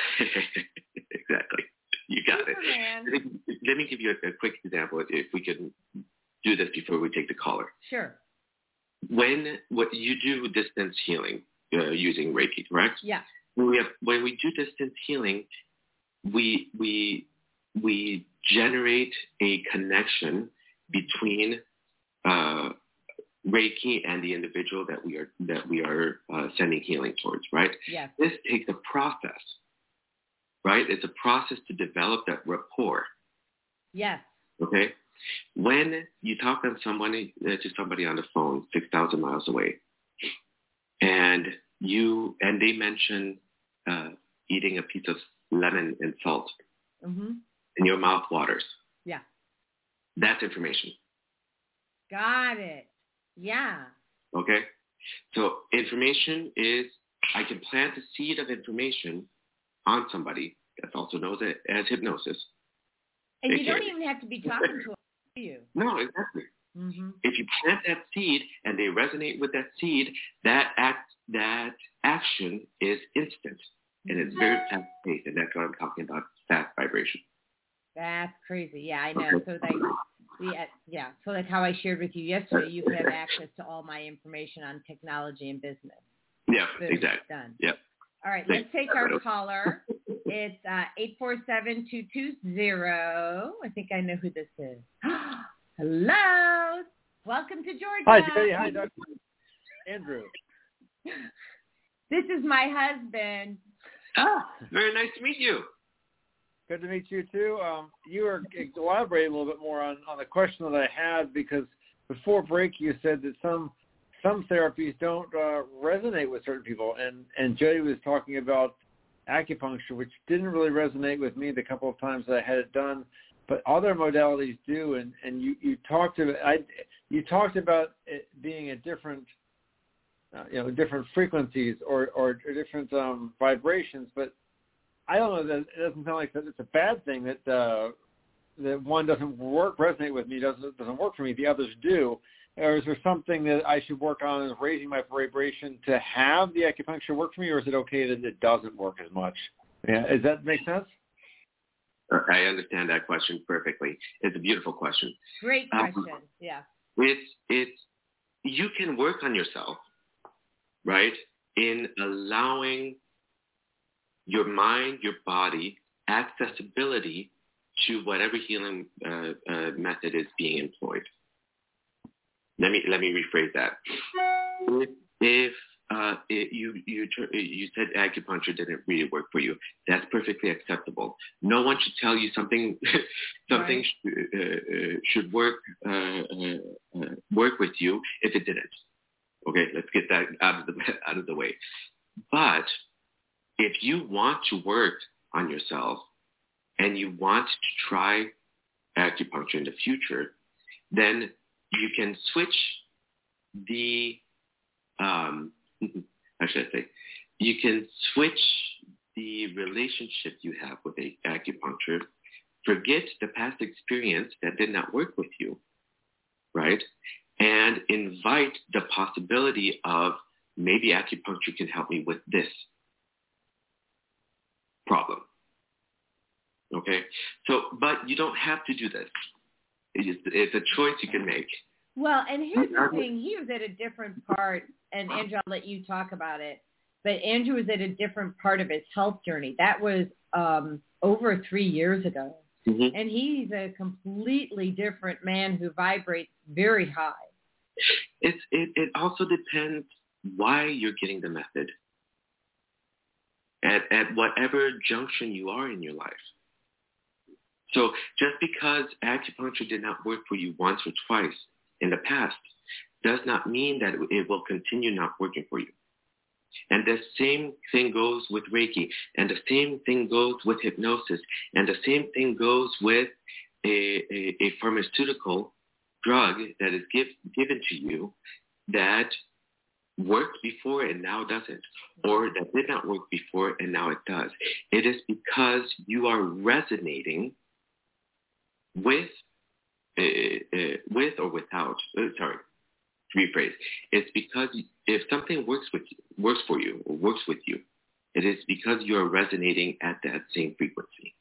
exactly. You got Superman. it. Let me, let me give you a, a quick example if we can do this before we take the caller. Sure. When what you do distance healing uh, using Reiki, correct? Yeah. When we have when we do distance healing, we we we generate a connection between uh, Reiki and the individual that we are that we are uh, sending healing towards, right? Yes. This takes a process. Right? It's a process to develop that rapport. Yes. Okay? When you talk on somebody, uh, to somebody on the phone six thousand miles away, and you and they mention uh, eating a piece of lemon and salt, mm-hmm. and your mouth waters. Yeah. That's information. Got it. Yeah. Okay? So information is, I can plant a seed of information on somebody. That's also known as hypnosis. And they you can. don't even have to be talking to them, do you? No, exactly. Mm-hmm. If you plant that seed and they resonate with that seed, that act, that action is instant, and it's very fast-paced, and that's what I'm talking about, fast vibration. That's crazy. Yeah, I know. So like, we, yeah. So like how I shared with you yesterday, you can have access to all my information on technology and business. Yeah, Boom, exactly. Done. Yeah. All right, let's take our caller. It's uh, eight four seven, two two zero. I think I know who this is. Hello. Welcome to Georgia. Hi, Jay. Hi, Doctor Andrew. This is my husband. Ah, very nice to meet you. Good to meet you, too. Um, you were elaborating a little bit more on, on the question that I had, because before break you said that some some therapies don't uh, resonate with certain people, and, and Jody was talking about acupuncture, which didn't really resonate with me the couple of times that I had it done, but other modalities do, and, and you, you talked about I, you talked about it being a different, uh, you know, different frequencies or, or, or different um, vibrations, but I don't know that it doesn't sound like that it's a bad thing that uh, that one doesn't work resonate with me, doesn't doesn't work for me, the others do. Or is there something that I should work on in raising my vibration to have the acupuncture work for me, or is it okay that it doesn't work as much? Yeah, does that make sense? I understand that question perfectly. It's a beautiful question. Great question. Um, yeah. It's it's you can work on yourself, right? In allowing your mind, your body, accessibility to whatever healing uh, uh, method is being employed. Let me let me rephrase that. If, if uh, it, you you you said acupuncture didn't really work for you, that's perfectly acceptable. No one should tell you something something Right. sh- uh, should work uh, uh, uh, work with you if it didn't. Okay, let's get that out of the out of the way. But if you want to work on yourself and you want to try acupuncture in the future, then you can switch the, um, how should I say, you can switch the relationship you have with a acupuncture, forget the past experience that did not work with you, right? And invite the possibility of maybe acupuncture can help me with this problem. Okay? So, but you don't have to do this. It's, it's a choice you can make. Well, and here's the thing. He was at a different part, and Andrew, I'll let you talk about it, but Andrew was at a different part of his health journey. That was um, over three years ago. Mm-hmm. And he's a completely different man who vibrates very high. It's, it, it also depends why you're getting the method. At, at whatever junction you are in your life. So just because acupuncture did not work for you once or twice in the past does not mean that it will continue not working for you. And the same thing goes with Reiki, and the same thing goes with hypnosis, and the same thing goes with a, a, a pharmaceutical drug that is give, given to you that worked before and now doesn't, or that did not work before and now it does. It is because you are resonating with, uh, uh, with or without. Uh, sorry, rephrase. It's because if something works with you, works for you or works with you, it is because you are resonating at that same frequency.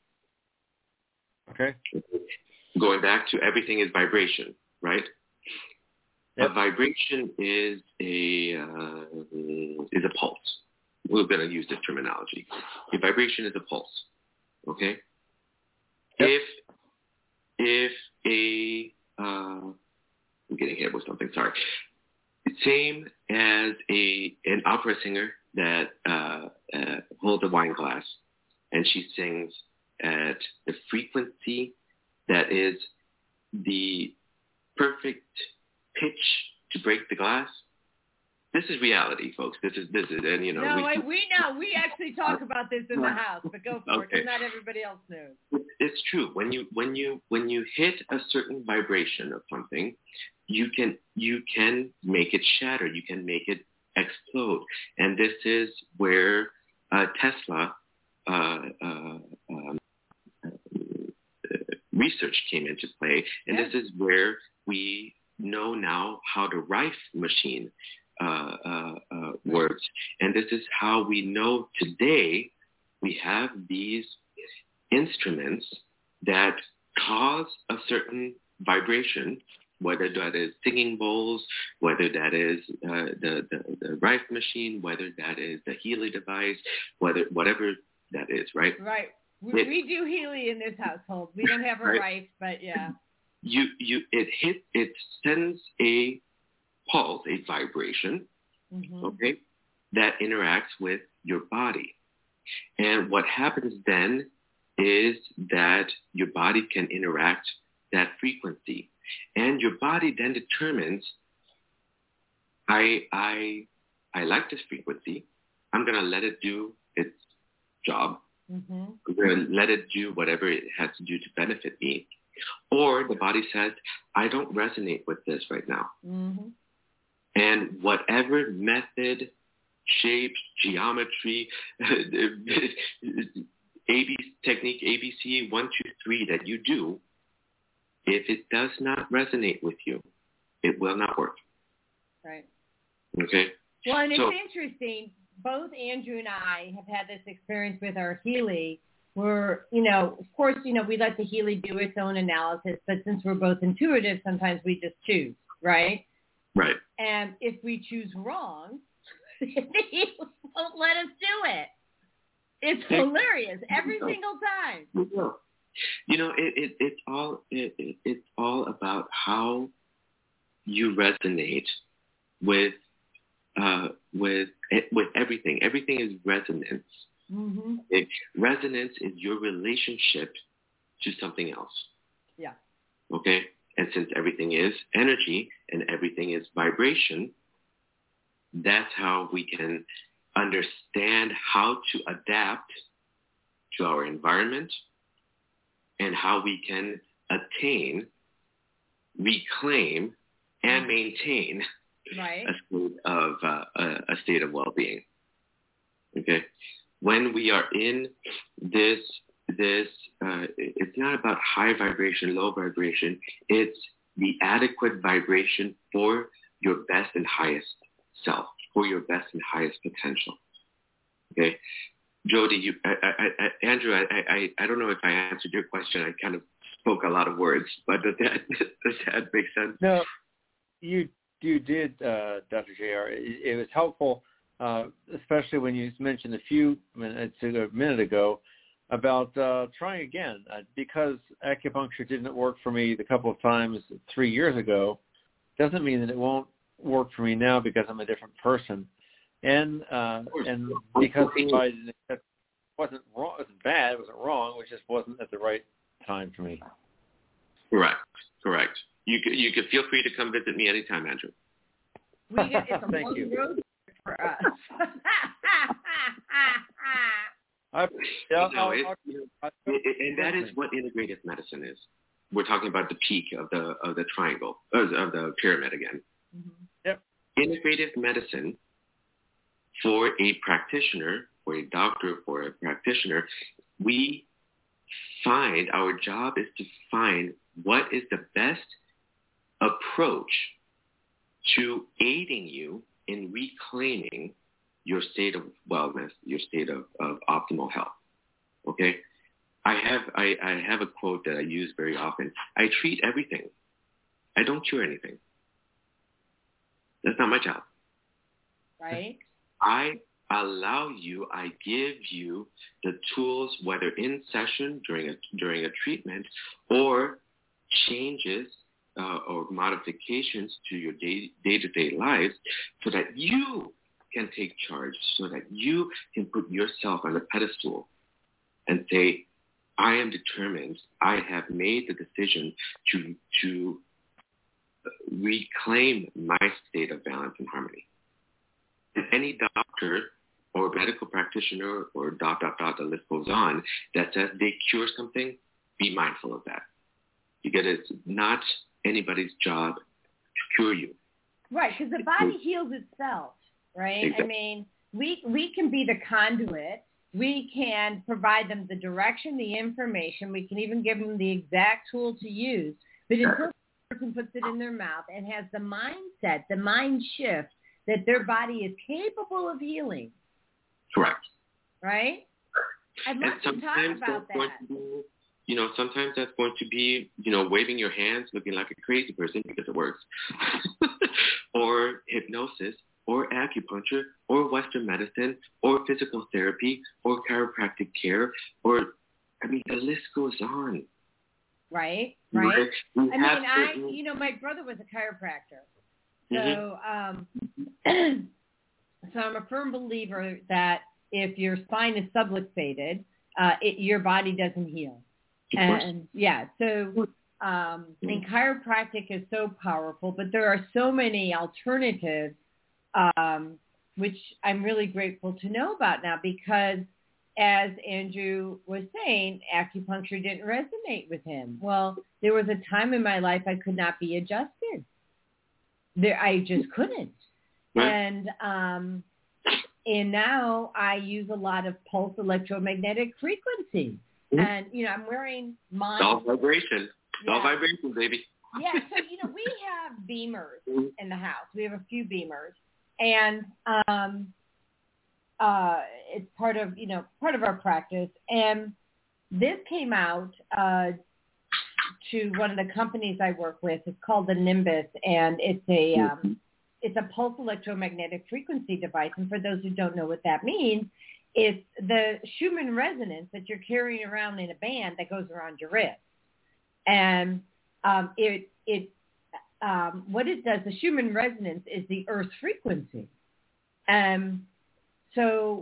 Okay. Going back to everything is vibration, right? Yep. A vibration is a uh, is a pulse. We're going to use this terminology. A vibration is a pulse. Okay. Yep. If if a uh, I'm getting hit with something. Sorry. Same as a an opera singer that uh, uh, holds a wine glass and she sings at the frequency that is the perfect pitch to break the glass. This is reality, folks. This is this is, and you know. No, we, I, we know. We actually talk about this in the house, but go for okay. it, because not everybody else knows. It's true. When you when you when you hit a certain vibration of something, you can you can make it shatter. You can make it explode, and this is where uh, Tesla uh, uh, um, uh, research came into play, and yes. this is where we know now how the Rife machine uh, uh, uh, works. And this is how we know today we have these instruments that cause a certain vibration, whether that is singing bowls, whether that is uh, the, the, the rice machine, whether that is the Healy device, whether whatever that is, right? Right. We, it, we do Healy in this household. We don't have a right? rice, but yeah. You you it hit it sends a pulse, a vibration, mm-hmm. okay, that interacts with your body. And what happens then is that your body can interact that frequency. And your body then determines, I I I like this frequency. I'm going to let it do its job. Mm-hmm. I'm going to let it do whatever it has to do to benefit me. Or the body says, I don't resonate with this right now. Mm-hmm. And whatever method, shape, geometry, A B technique, A B C, one, two, three that you do, if it does not resonate with you, it will not work. Right. Okay. Well, and it's so, interesting. Both Andrew and I have had this experience with our Healy where, you know, of course, you know, we let the Healy do its own analysis, but since we're both intuitive, sometimes we just choose, right? Right. And if we choose wrong, they won't let us do it. It's hilarious every single time. You know, it, it it's all it, it, it's all about how you resonate with uh, with with everything. Everything is resonance. Mm-hmm. It, resonance is your relationship to something else. Yeah. Okay, and since everything is energy and everything is vibration, that's how we can understand how to adapt to our environment and how we can attain, reclaim, and maintain right. a state of uh, a, a state of well-being. Okay, when we are in this this, uh, it's not about high vibration, low vibration. It's the adequate vibration for your best and highest self, for your best and highest potential. Okay. Jody, you, I, I, I, Andrew, I, I, I don't know if I answered your question. I kind of spoke a lot of words, but does that, does that make sense? No, you you did, uh, Doctor J R. It, it was helpful, uh, especially when you mentioned a few minutes a minute ago about uh, trying again. Uh, because acupuncture didn't work for me the couple of times three years ago, doesn't mean that it won't work for me now because I'm a different person. And uh, and because it wasn't wrong, it wasn't bad, it wasn't wrong, it just wasn't at the right time for me. Correct, correct. You could, you could feel free to come visit me anytime, Andrew. We get, it's a Thank long you. road for us. I, yeah, no, I'll, it, I'll, I'll, it, and that is what integrative medicine is. We're talking about the peak of the of the triangle, of the pyramid again. Mm-hmm. Yep. Integrative medicine for a practitioner, for a doctor, for a practitioner, we find, our job is to find what is the best approach to aiding you in reclaiming your state of wellness, your state of, of optimal health. Okay? I have I, I have a quote that I use very often. I treat everything. I don't cure anything. That's not my job. Right. I allow you, I give you the tools, whether in session during a during a treatment or changes uh, or modifications to your day, day-to-day lives so that you can take charge, so that you can put yourself on a pedestal and say, I am determined, I have made the decision to to reclaim my state of balance and harmony. And any doctor or medical practitioner or dot, dot, dot, the list goes on, that says they cure something, be mindful of that. Because it's not anybody's job to cure you. Right, because the body heals itself, right? Exactly. I mean, we we can be the conduit. We can provide them the direction, the information. We can even give them the exact tool to use. But until the person puts it in their mouth and has the mindset, the mind shift, that their body is capable of healing. Correct. Right? I'd love to talk about that. Be, you know, sometimes that's going to be, you know, waving your hands, looking like a crazy person because it works, or hypnosis, or acupuncture, or Western medicine, or physical therapy, or chiropractic care, or, I mean, the list goes on. Right, right. We I mean, I, certain... you know, my brother was a chiropractor. Mm-hmm. So, um, so I'm a firm believer that if your spine is subluxated, uh, it, your body doesn't heal. And yeah, so um, and chiropractic is so powerful, but there are so many alternatives, um, which I'm really grateful to know about now because, as Andrew was saying, acupuncture didn't resonate with him. Well, there was a time in my life I could not be adjusted. There, I just couldn't. Right. And um, and now I use a lot of pulse electromagnetic frequency. Mm-hmm. And, you know, I'm wearing mine. All vibration. Yeah. All vibration, baby. Yeah, so, you know, we have beamers mm-hmm. in the house. We have a few beamers. And um, uh, it's part of, you know, part of our practice. And this came out uh, to one of the companies I work with. It's called the Nimbus, and it's a um, it's a pulse electromagnetic frequency device. And for those who don't know what that means, it's the Schumann resonance that you're carrying around in a band that goes around your wrist. And um, it it um, what it does, the Schumann resonance is the Earth's frequency. Um, so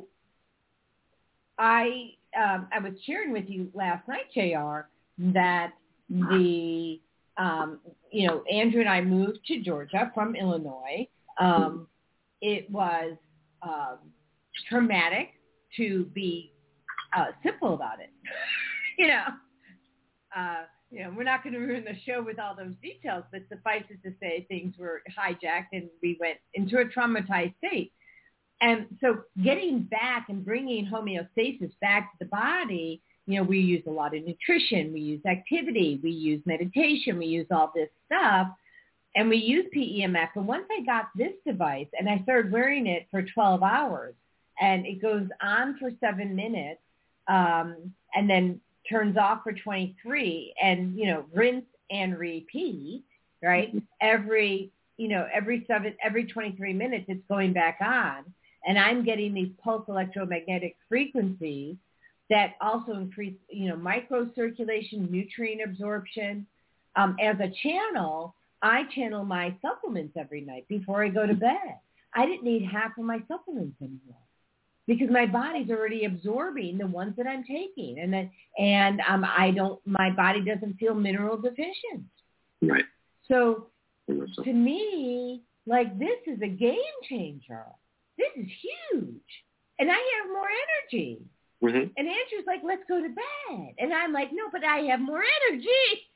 I um, I was sharing with you last night, J R, that the um, you know Andrew and I moved to Georgia from Illinois. Um, it was um, traumatic to be uh, simple about it. you know, uh, you know, we're not going to ruin the show with all those details, but suffice it to say things were hijacked and we went into a traumatized state. And so getting back and bringing homeostasis back to the body, you know, we use a lot of nutrition, we use activity, we use meditation, we use all this stuff, and we use P E M F. And once I got this device and I started wearing it for twelve hours, and it goes on for seven minutes um, and then turns off for twenty-three and, you know, rinse and repeat, right? Mm-hmm. Every, you know, every seven, every twenty-three minutes it's going back on. And I'm getting these pulse electromagnetic frequencies that also increase, you know, microcirculation, nutrient absorption. Um, as a channel, I channel my supplements every night before I go to bed. I didn't need half of my supplements anymore, because my body's already absorbing the ones that I'm taking, and then and um, I don't. My body doesn't feel mineral deficient. Right. So, to me, like, this is a game changer. This is huge, and I have more energy. Mm-hmm. And Andrew's like, "Let's go to bed," and I'm like, "No, but I have more energy."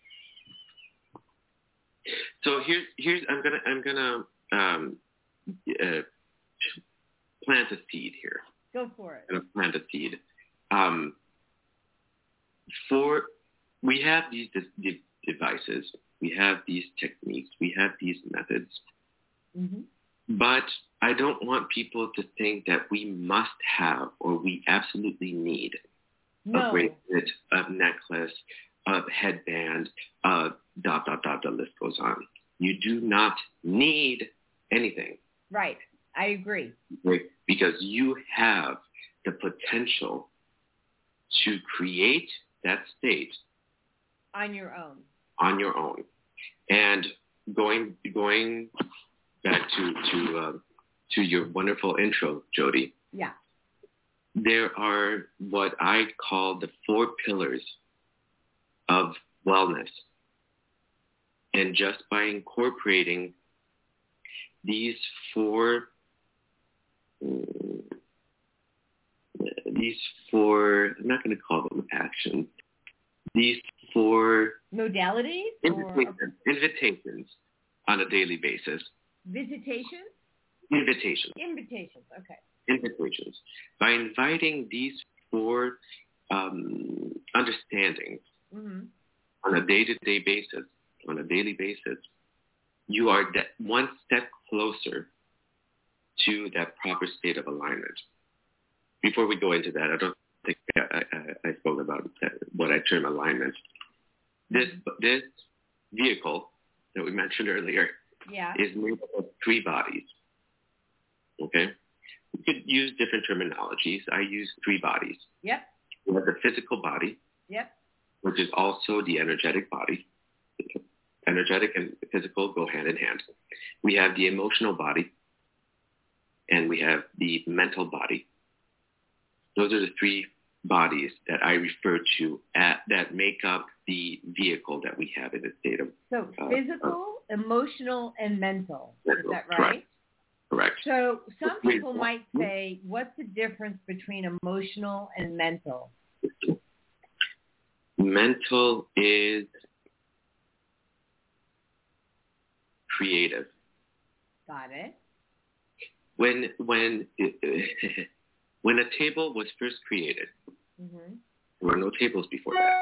So here's here's I'm gonna I'm gonna um, uh, plant a seed here. Go for it. I'm gonna plant a seed. Um, for we have these de- devices, we have these techniques, we have these methods, mm-hmm. but I don't want people to think that we must have or we absolutely need no. a bracelet, a necklace, a headband, a dot, dot, dot, the list goes on. You do not need anything. Right. I agree. Right? Because you have the potential to create that state on your own. On your own. And going going back to to uh, to your wonderful intro, Jody. Yeah. There are what I call the four pillars of wellness. And just by incorporating these four these four, I'm not going to call them actions, these four modalities? Invitations, or... invitations on a daily basis. Visitations? Invitations. Invitations, okay. Invitations. By inviting these four um, understandings mm-hmm. on a day-to-day basis, on a daily basis, you are that one step closer to that proper state of alignment. Before we go into that, I don't think I, I, I spoke about what I term alignment. This this vehicle that we mentioned earlier yeah. is made up of three bodies. Okay? You could use different terminologies. I use three bodies. Yep. We have the physical body, yep. which is also the energetic body. Energetic and physical go hand in hand. We have the emotional body, and we have the mental body. Those are the three bodies that I refer to at, that make up the vehicle that we have in the state of... So physical, uh, emotional, and mental. mental. Is that right? Correct. Correct. So some people might say, what's the difference between emotional and mental? Mental is creative. Got it. When when when a table was first created, mm-hmm. there were no tables before that.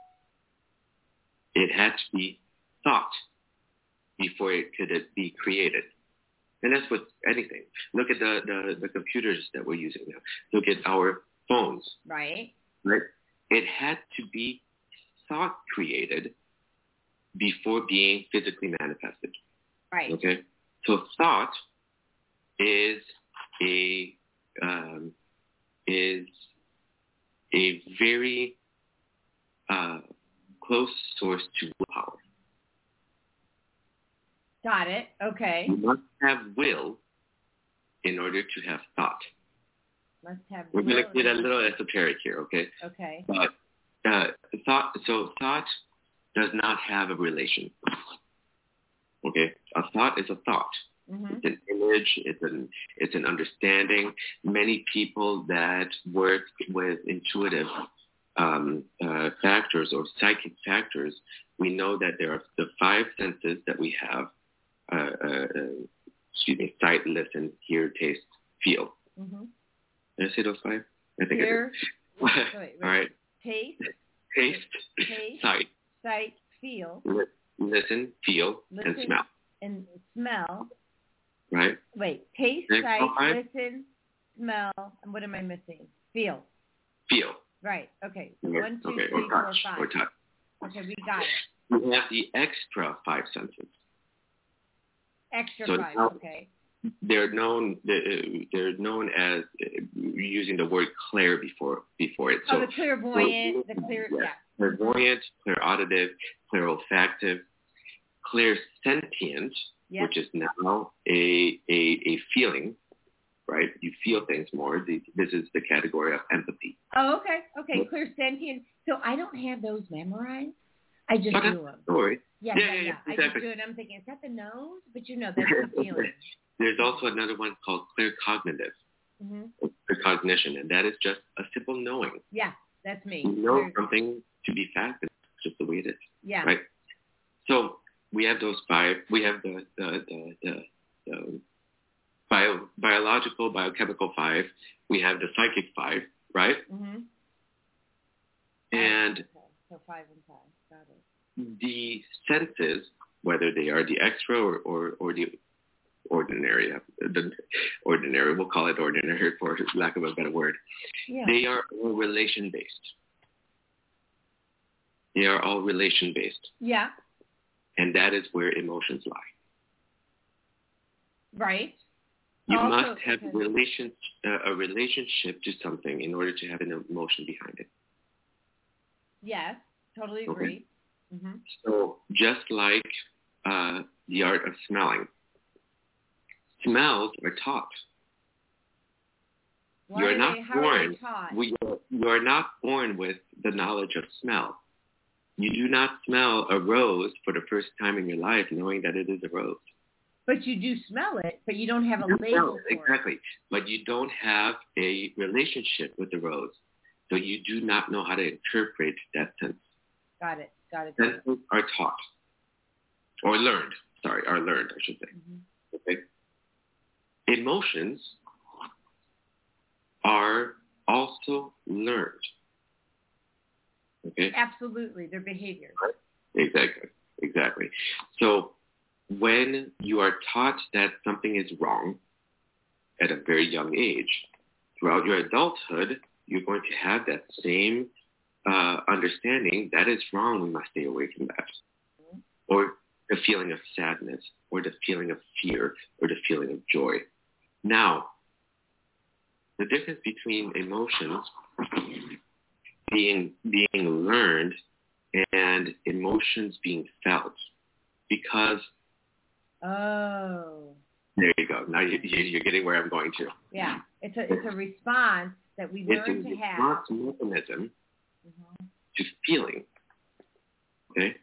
It had to be thought before it could be created. And that's with anything. Look at the, the, the computers that we're using now. Look at our phones. Right. Right. It had to be thought created before being physically manifested. Right. Okay. So thought is a um, is a very uh, close source to willpower. Got it. Okay. You must have will in order to have thought. Must have We're will. going to get a little esoteric here, okay? Okay. But uh, thought. So thought does not have a relation. Okay, a thought is a thought. Mm-hmm. It's an image. It's an it's an understanding. Many people that work with intuitive um, uh, factors or psychic factors, we know that there are the five senses that we have. Uh, uh, excuse me, sight, listen, hear, taste, feel. Mm-hmm. Did I say those five? I think Hear, I did. wait, wait. All right. Taste. Taste, Taste, sight, sight, feel. li- listen, feel, Listen, and smell. And smell. Right? Wait, taste, Next sight, five. listen, smell, and what am I missing? Feel. Feel. Right. Okay. So Okay, one, two, okay, three, or four, touch, five. or touch. Okay, we got it. We have the extra five senses. Extra So five. now- Okay. They're known. They're known as uh, using the word clair before before it. So Oh, the clairvoyant, the clear. yes, Yeah. clairvoyant, clairauditive, clairolfactive, clairsentient, Yep. which is now a, a a feeling, right? You feel things more. This is the category of empathy. Oh, okay. Okay. Yep. Clairsentient. So I don't have those memorized. I just Okay. do them. Don't worry. Yeah, Yeah, yeah, yeah, yeah. yeah, I exactly. just do it. I'm thinking, is that the nose? But you know, that's the feeling. There's also another one called claircognitive, Mm-hmm. claircognition, and that is just a simple knowing. Yeah, that's me. You know Clear- something to be fact, it's just the way it is. Yeah. Right? So we have those five. We have the the the, the, the bio, biological, biochemical five. We have the psychic five, right? Mm-hmm. And Okay. So five and five. Got it. the senses, whether they are the extra or, or, or the ordinary, the ordinary, we'll call it ordinary for lack of a better word, Yeah. they are all relation-based. They are all relation-based. Yeah. And that is where emotions lie. Right. You Also, must have because- relation, uh, a relationship to something in order to have an emotion behind it. Yes. Totally agree. Mm-hmm. So just like uh, the art of smelling, smells are taught. Why You're are not they, how are born. they taught? We, you are not born with the knowledge of smell. You do not smell a rose for the first time in your life knowing that it is a rose. But you do smell it, but you don't have a You label smell it, for it. exactly. But you don't have a relationship with the rose. So you do not know how to interpret that sense. Got it. Got it. Got it. Senses are taught. Or learned. Sorry, are learned, I should say. Mm-hmm. Okay. Emotions are also learned. Okay? Absolutely. Their behavior. Exactly. Exactly. So when you are taught that something is wrong at a very young age, throughout your adulthood, you're going to have that same uh, understanding that is wrong, we must stay away from that. Mm-hmm. Or the feeling of sadness, or the feeling of fear, or the feeling of joy. Now, the difference between emotions being being learned and emotions being felt, because oh, there you go. Now you, you're getting where I'm going to. Yeah, it's a it's a response that we learn to have. It's a mechanism mm-hmm. to feeling. Okay.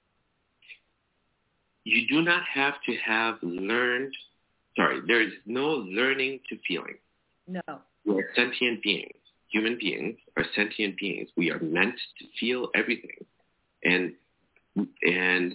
You do not have to have learned. Sorry, there is no learning to feeling. No. We are sentient beings. Human beings are sentient beings. We are meant to feel everything, and and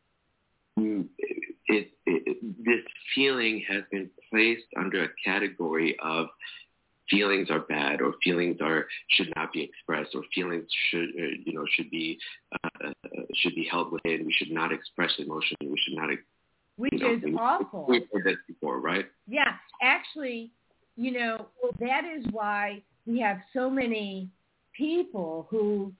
it, it, this feeling has been placed under a category of feelings are bad, or feelings are should not be expressed, or feelings should uh, you know should be uh, should be held within. We should not express emotion. We should not. Which you know, is we, awful. We've heard this before, right? Yeah, actually, you know, that is why we have so many people who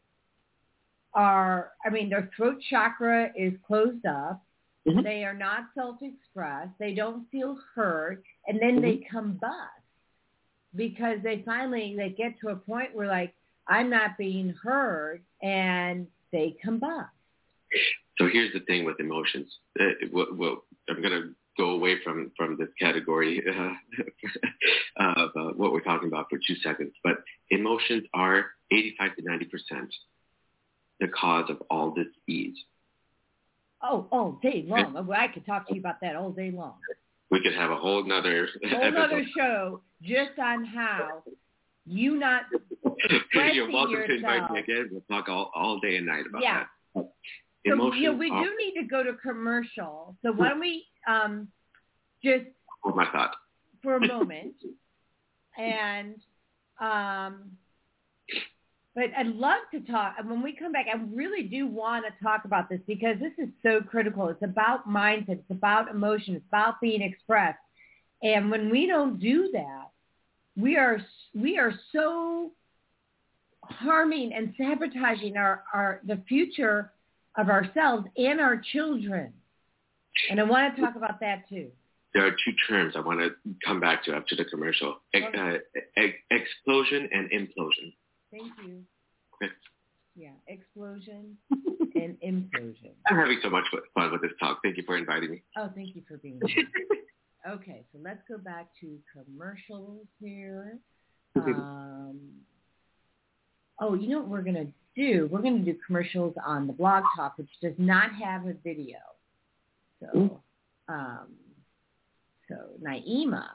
are, I mean, their throat chakra is closed up. Mm-hmm. They are not self-expressed. They don't feel heard. And then mm-hmm. they combust because they finally, they get to a point where, like, I'm not being heard, and they combust. So here's the thing with emotions. Uh, what, what, I'm going to go away from, from this category uh, of uh, what we're talking about for two seconds. But emotions are eighty-five to ninety percent the cause of all disease. Oh, all day long. Okay. I could talk to you about that all day long. We could have a whole nother whole nother show just on how you not expressing You're welcome yourself. to invite me again. We'll talk all, all day and night about yeah. that. So Emotions you know, we are, do need to go to commercial. So why don't we um, just hold my thought for a moment, and um, but I'd love to talk. And when we come back, I really do want to talk about this because this is so critical. It's about mindset. It's about emotion. It's about being expressed. And when we don't do that, we are we are so harming and sabotaging our, our the future of ourselves and our children. And I want to talk about that too. There are two terms I want to come back to after the commercial. Ex- uh, ex- explosion and implosion. Thank you. Okay. Yeah, explosion and implosion. I'm having so much fun with this talk. Thank you for inviting me. Oh, thank you for being here. Okay, so let's go back to commercials here. Um, oh, you know what we're going to do? We're going to do commercials on the Blog Talk, which does not have a video. So, um, so Naima.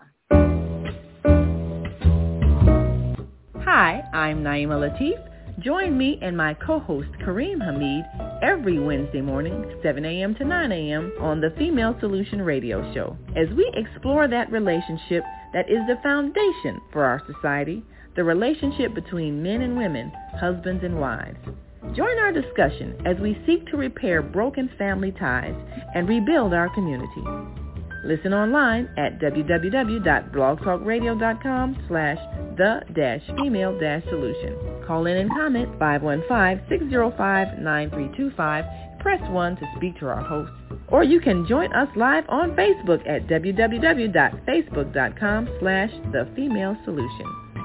Hi, I'm Naima Latif. Join me and my co-host Kareem Hamid every Wednesday morning, seven a.m. to nine a.m. on the Female Solution Radio Show, as we explore that relationship that is the foundation for our society, the relationship between men and women, husbands and wives. Join our discussion as we seek to repair broken family ties and rebuild our community. Listen online at www.blogtalkradio.com slash the dash female dash solution. Call in and comment five one five, six zero five, nine three two five. Press one to speak to our hosts. Or you can join us live on Facebook at www.facebook.com slash the female solution.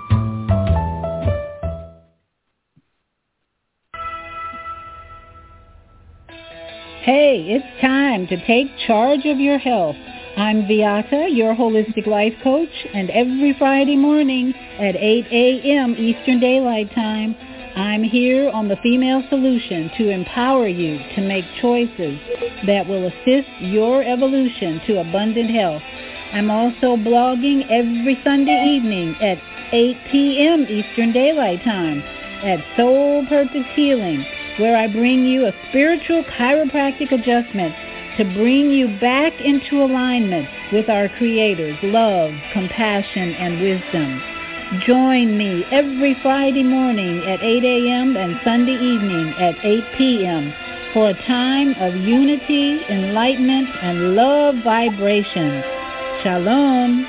Hey, it's time to take charge of your health. I'm Viata, your holistic life coach, and every Friday morning at eight a.m. Eastern Daylight Time, I'm here on The Female Solution to empower you to make choices that will assist your evolution to abundant health. I'm also blogging every Sunday evening at eight p.m. Eastern Daylight Time at Soul Purpose Healing, where I bring you a spiritual chiropractic adjustment to bring you back into alignment with our Creator's love, compassion, and wisdom. Join me every Friday morning at eight a.m. and Sunday evening at eight p.m. for a time of unity, enlightenment, and love vibrations. Shalom.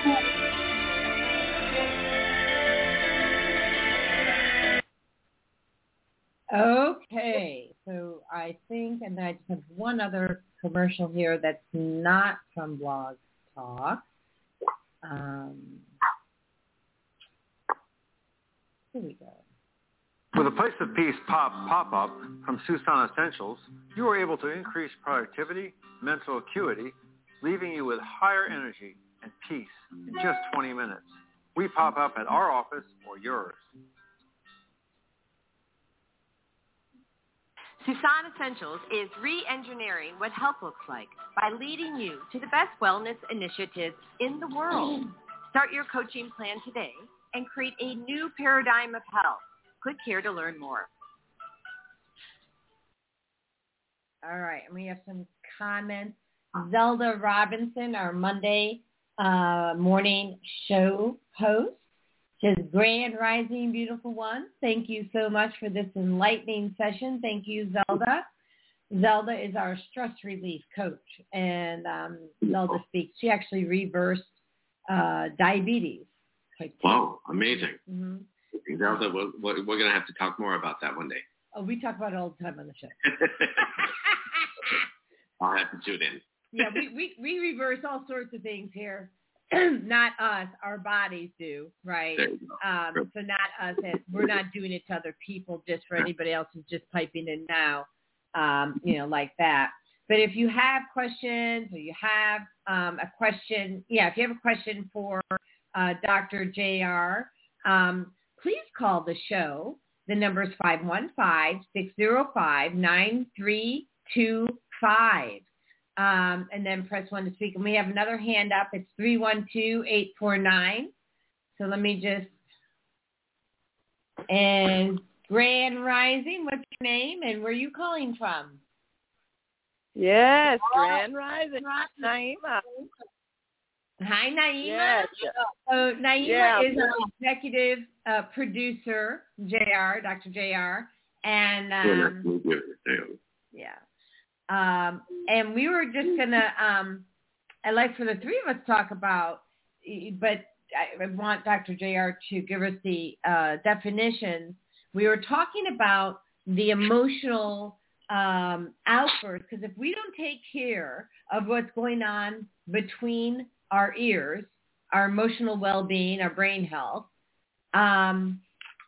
Okay, so I think, and I just have one other commercial here that's not from Blog Talk. Um, here we go. With a Place of Peace pop pop-up from Susan Essentials, you are able to increase productivity, mental acuity, leaving you with higher energy and peace in just twenty minutes. We pop up at our office or yours. Susan Essentials is re-engineering what health looks like by leading you to the best wellness initiatives in the world. Start your coaching plan today and create a new paradigm of health. Click here to learn more. All right, and we have some comments. Zelda Robinson, our Monday uh, morning show host, says, Grand Rising, beautiful one. Thank you so much for this enlightening session. Thank you, Zelda. Zelda is our stress relief coach, and um, Zelda speaks. She actually reversed uh, diabetes. Wow, amazing. Mm-hmm. Zelda, we're, we're going to have to talk more about that one day. Oh, we talk about it all the time on the show. I'll have to tune in. Yeah, we, we, we reverse all sorts of things here. Not us, our bodies do, right? Um, so not us, as we're not doing it to other people just for anybody else who's just piping in now, um, you know, like that. But if you have questions or you have um, a question, yeah, if you have a question for uh, Doctor J R, um, please call the show. The number is five one five, six zero five, nine three two five. Um, and then press one to speak. And we have another hand up. It's three one two, eight four nine. So let me just, and Grand Rising, what's your name and where are you calling from? Yes, Grand Rising, Naima. Hi, Naima. Yes. So Naima yeah. is our executive uh, producer, J R, Doctor J R. And, um, yeah. Um, and we were just going to, um, I'd like for the three of us to talk about, but I want Doctor J R to give us the uh, definitions. We were talking about the emotional um, outbursts, because if we don't take care of what's going on between our ears, our emotional well-being, our brain health, um,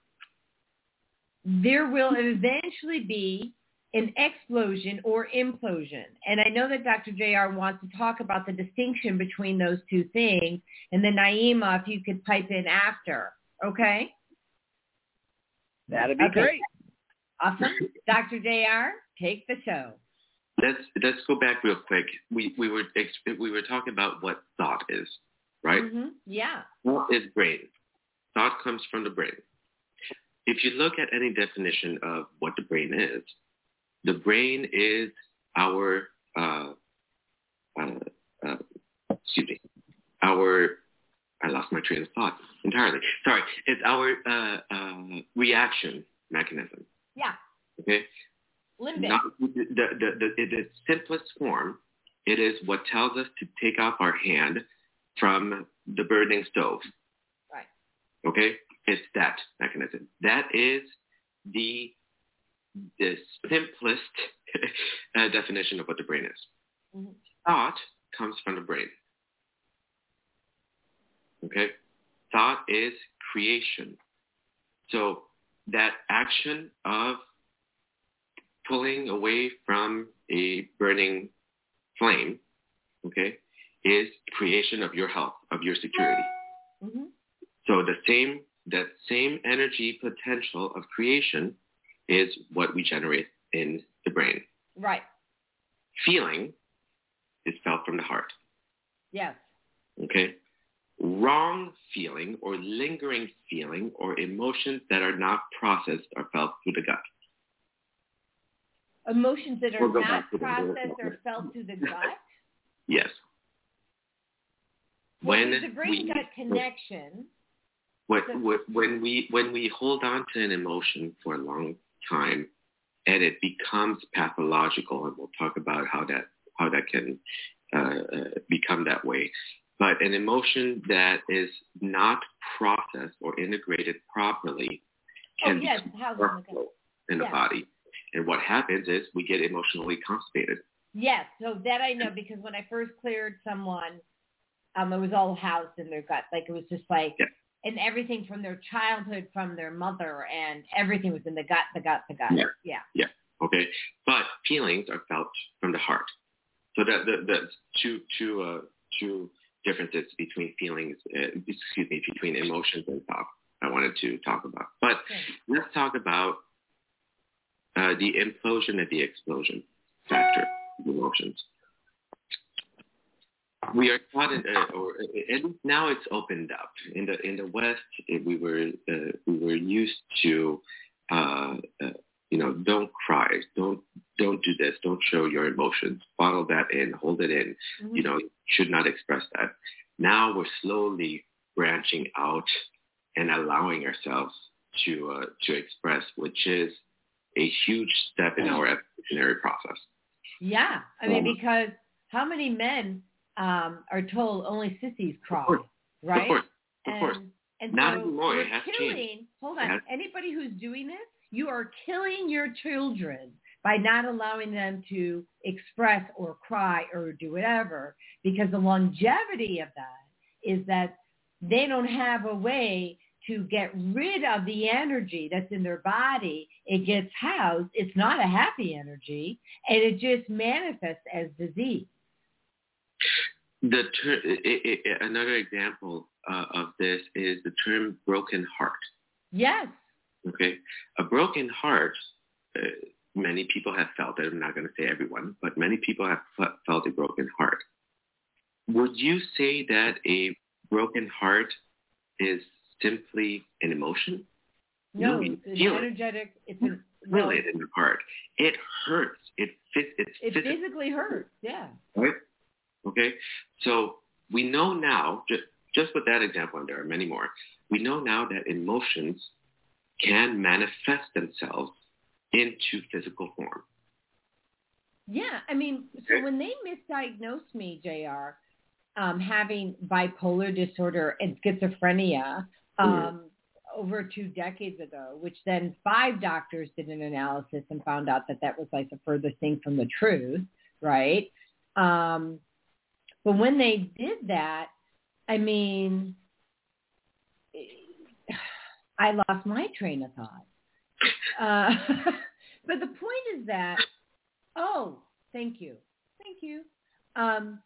there will eventually be an explosion or implosion. And I know that Doctor J R wants to talk about the distinction between those two things. And then Naima, if you could pipe in after. Okay? That'd be okay. great. Awesome. Doctor J R, take the show. Let's let's go back real quick. We we were we were talking about what thought is, right? Mm-hmm. Yeah. Thought is brain. Thought comes from the brain. If you look at any definition of what the brain is, the brain is our, uh, uh, uh, excuse me, our, I lost my train of thought entirely. Sorry. It's our uh, uh, reaction mechanism. Yeah. Okay? Limbic. Not, the, the, the, the, the simplest form, it is what tells us to take off our hand from the burning stove. Right. Okay? It's that mechanism. That is the the simplest uh, definition of what the brain is. Mm-hmm. Thought comes from the brain. Okay? Thought is creation. So that action of pulling away from a burning flame, okay, is creation of your health, of your security. Mm-hmm. So the same, that same energy potential of creation is what we generate in the brain. Right. Feeling is felt from the heart. Yes. Okay? Wrong feeling or lingering feeling or emotions that are not processed are felt through the gut. Emotions that are We'll not processed are felt through the gut? Yes. Well, when there's a brain-gut we, connection. When, when we when we hold on to an emotion for a long time, and it becomes pathological, and we'll talk about how that how that can uh, become that way. But an emotion that is not processed or integrated properly can oh, yes. become How's overflow. in the yeah. body. And what happens is we get emotionally constipated. Yes, so that I know because when I first cleared someone, um, it was all housed in their gut. Like it was just like, yeah. and everything from their childhood, from their mother, and everything was in the gut, the gut, the gut. Yeah. Yeah. Yeah. Okay. But feelings are felt from the heart. So that the, the two two uh, two differences between feelings, uh, excuse me, between emotions and thought. I wanted to talk about. But okay. let's talk about uh, the implosion and the explosion factor of emotions. We are taught, in, uh, or and now it's opened up in the in the West. We were uh, we were used to, uh, uh, you know, don't cry, don't don't do this, don't show your emotions, bottle that in, hold it in. Mm-hmm. You know, should not express that. Now we're slowly branching out and allowing ourselves to uh, to express, which is a huge step in our evolutionary process. Yeah, I mean, um, because how many men um, are told only sissies cry, of course, right? Of course, of and, course. And Not so anymore. we're It has killing. changed. Hold on, has, anybody who's doing this, you are killing your children by not allowing them to express or cry or do whatever, because the longevity of that is that they don't have a way to get rid of the energy that's in their body. It gets housed. It's not a happy energy, and it just manifests as disease. The ter- it, it, another example uh, of this is the term broken heart. Yes. Okay. A broken heart, uh, many people have felt it. I'm not going to say everyone, but many people have f- felt a broken heart. Would you say that a broken heart is simply an emotion? No, no it's an energetic. It. It's an, feel no. it in your heart. It hurts. It fit. It's it physical. physically hurts. Yeah. Right. Okay. So we know now, just just with that example, and there are many more. We know now that emotions can manifest themselves into physical form. Yeah, I mean, so when they misdiagnosed me, J R, um, having bipolar disorder and schizophrenia um, mm-hmm. over two decades ago, which then five doctors did an analysis and found out that that was like the furthest thing from the truth, right? Um, but when they did that, I mean, I lost my train of thought. Uh, but the point is that, oh, thank you. Thank you. Um,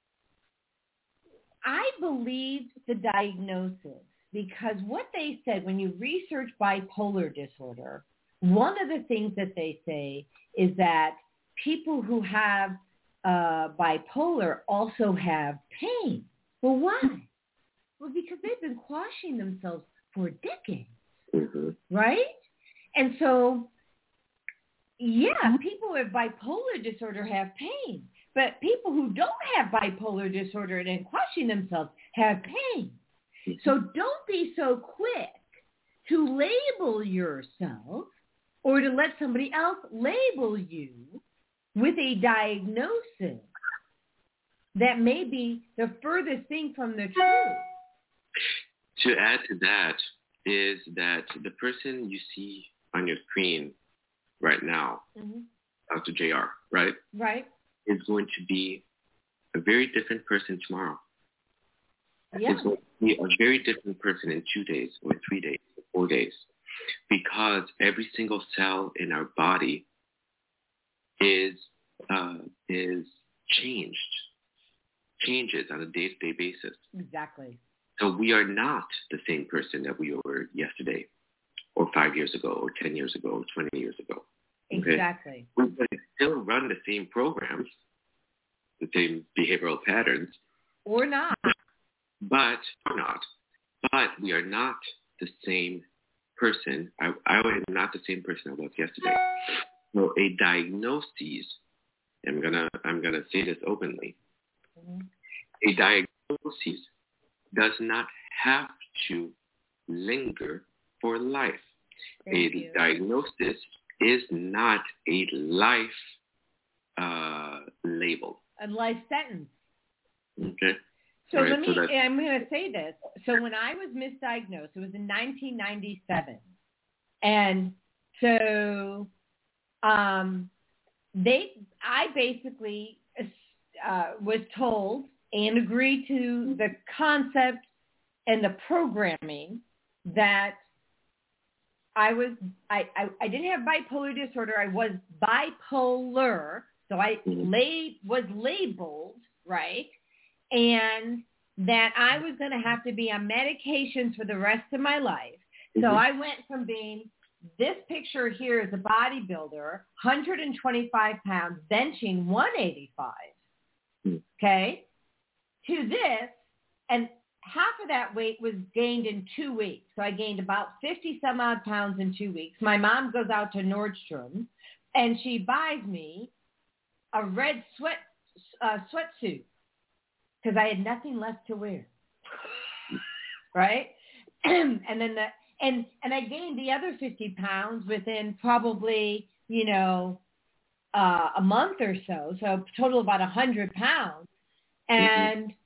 I believed the diagnosis because what they said, when you research bipolar disorder, one of the things that they say is that people who have uh, bipolar also have pain. Well, why? Well, because they've been quashing themselves for decades, mm-hmm. right? And so, yeah, people with bipolar disorder have pain, but people who don't have bipolar disorder and quashing themselves have pain. Mm-hmm. So don't be so quick to label yourself or to let somebody else label you with a diagnosis that may be the furthest thing from the truth. To add to that is that the person you see on your screen right now, mm-hmm. Doctor J R, right? Right. Is going to be a very different person tomorrow. Yeah. It's going to be a very different person in two days or three days or four days because every single cell in our body is uh, is changed, changes on a day-to-day basis. Exactly. So we are not the same person that we were yesterday or five years ago or ten years ago or twenty years ago. Okay? Exactly. We can still run the same programs, the same behavioral patterns. Or not. But, or not. But we are not the same person. I, I am not the same person I was yesterday. So a diagnosis, I'm gonna I'm gonna say this openly. Mm-hmm. A diagnosis does not have to linger for life. Thank a you. diagnosis is not a life uh, label. A life sentence. Okay. So right, let me, so I'm going to say this. So when I was misdiagnosed, it was in nineteen ninety-seven. And so um, they, I basically uh, was told and agreed to the concept and the programming that I was, I, I, I didn't have bipolar disorder. I was bipolar. So I lay, was labeled, right? And that I was going to have to be on medications for the rest of my life. So mm-hmm. I went from being, this picture here is a bodybuilder, one hundred twenty-five pounds, benching one eighty-five, mm-hmm. okay, to this, and half of that weight was gained in two weeks. So I gained about fifty some odd pounds in two weeks. My mom goes out to Nordstrom, and she buys me a red sweat uh, sweatsuit because I had nothing left to wear, right? and then the and and I gained the other fifty pounds within probably you know uh, a month or so. So total about one hundred pounds, and mm-hmm.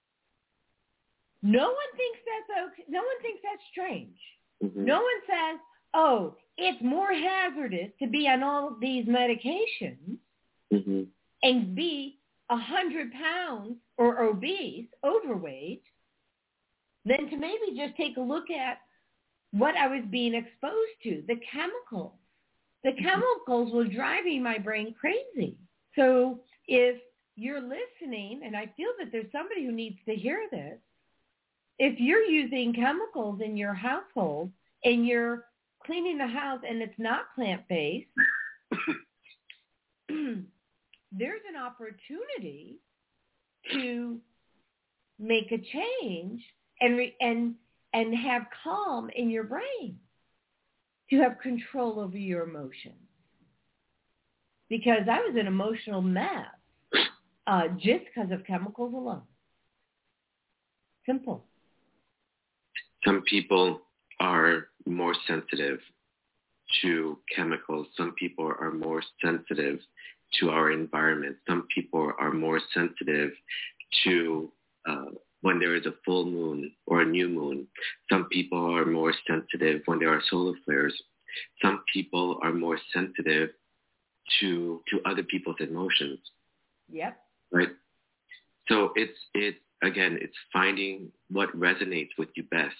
no one thinks that's okay. No one thinks that's strange. Mm-hmm. No one says, "Oh, it's more hazardous to be on all these medications mm-hmm. and be a hundred pounds or obese, overweight, than to maybe just take a look at what I was being exposed to, the chemicals. The mm-hmm. chemicals were driving my brain crazy. So if you're listening, and I feel that there's somebody who needs to hear this, if you're using chemicals in your household and you're cleaning the house and it's not plant-based, there's an opportunity to make a change and re- and and have calm in your brain, to have control over your emotions. Because I was an emotional mess uh, just because of chemicals alone. Simple. Some people are more sensitive to chemicals. Some people are more sensitive to our environment. Some people are more sensitive to uh, when there is a full moon or a new moon. Some people are more sensitive when there are solar flares. Some people are more sensitive to to other people's emotions. Yep. Right. So it's it's again, it's finding what resonates with you best.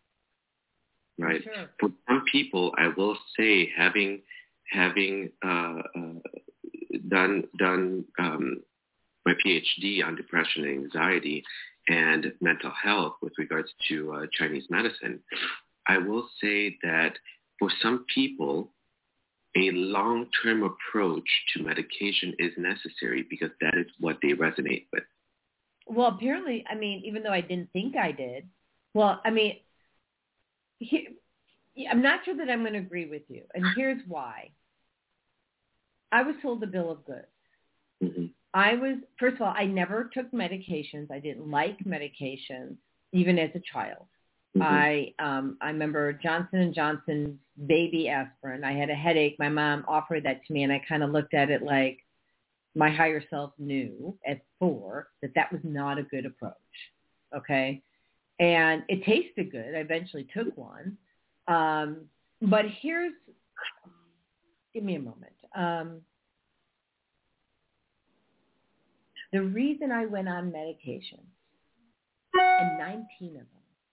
Right. Sure. For some people, I will say, having having uh, uh, done done um, my PhD on depression and anxiety and mental health with regards to uh, Chinese medicine, I will say that for some people, a long-term approach to medication is necessary because that is what they resonate with. Well, apparently, I mean, even though I didn't think I did, well, I mean, he, I'm not sure that I'm going to agree with you, and here's why. I was sold a bill of goods. Mm-hmm. I was, first of all, I never took medications. I didn't like medications, even as a child. Mm-hmm. I um, I remember Johnson and Johnson's baby aspirin. I had a headache. My mom offered that to me, and I kind of looked at it like my higher self knew at four that that was not a good approach, okay? And it tasted good. I eventually took one. Um, but here's, give me a moment. Um, the reason I went on medication, and nineteen of them,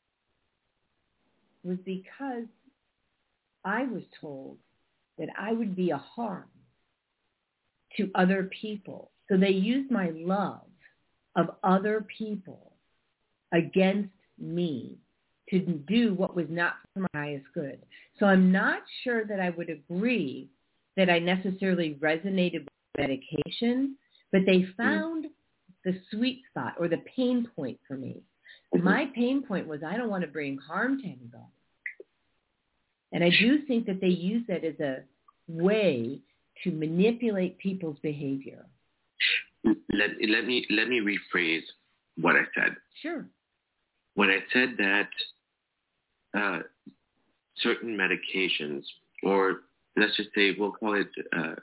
was because I was told that I would be a harm to other people. So they used my love of other people against me to do what was not for my highest good. So I'm not sure that I would agree that I necessarily resonated with medication, but they found the sweet spot or the pain point for me. My pain point was I don't want to bring harm to anybody. And I do think that they use that as a way to manipulate people's behavior. Let, let me let me rephrase what I said. Sure. When I said that uh, certain medications, or let's just say we'll call it, uh, I'm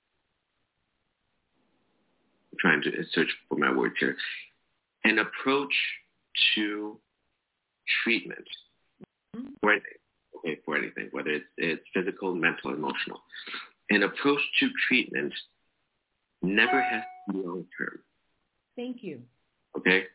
trying to search for my words here, an approach to treatment mm-hmm. for anything, okay, for anything, whether it's, it's physical, mental, emotional. an approach to treatment never has to be long-term. Thank you. Okay?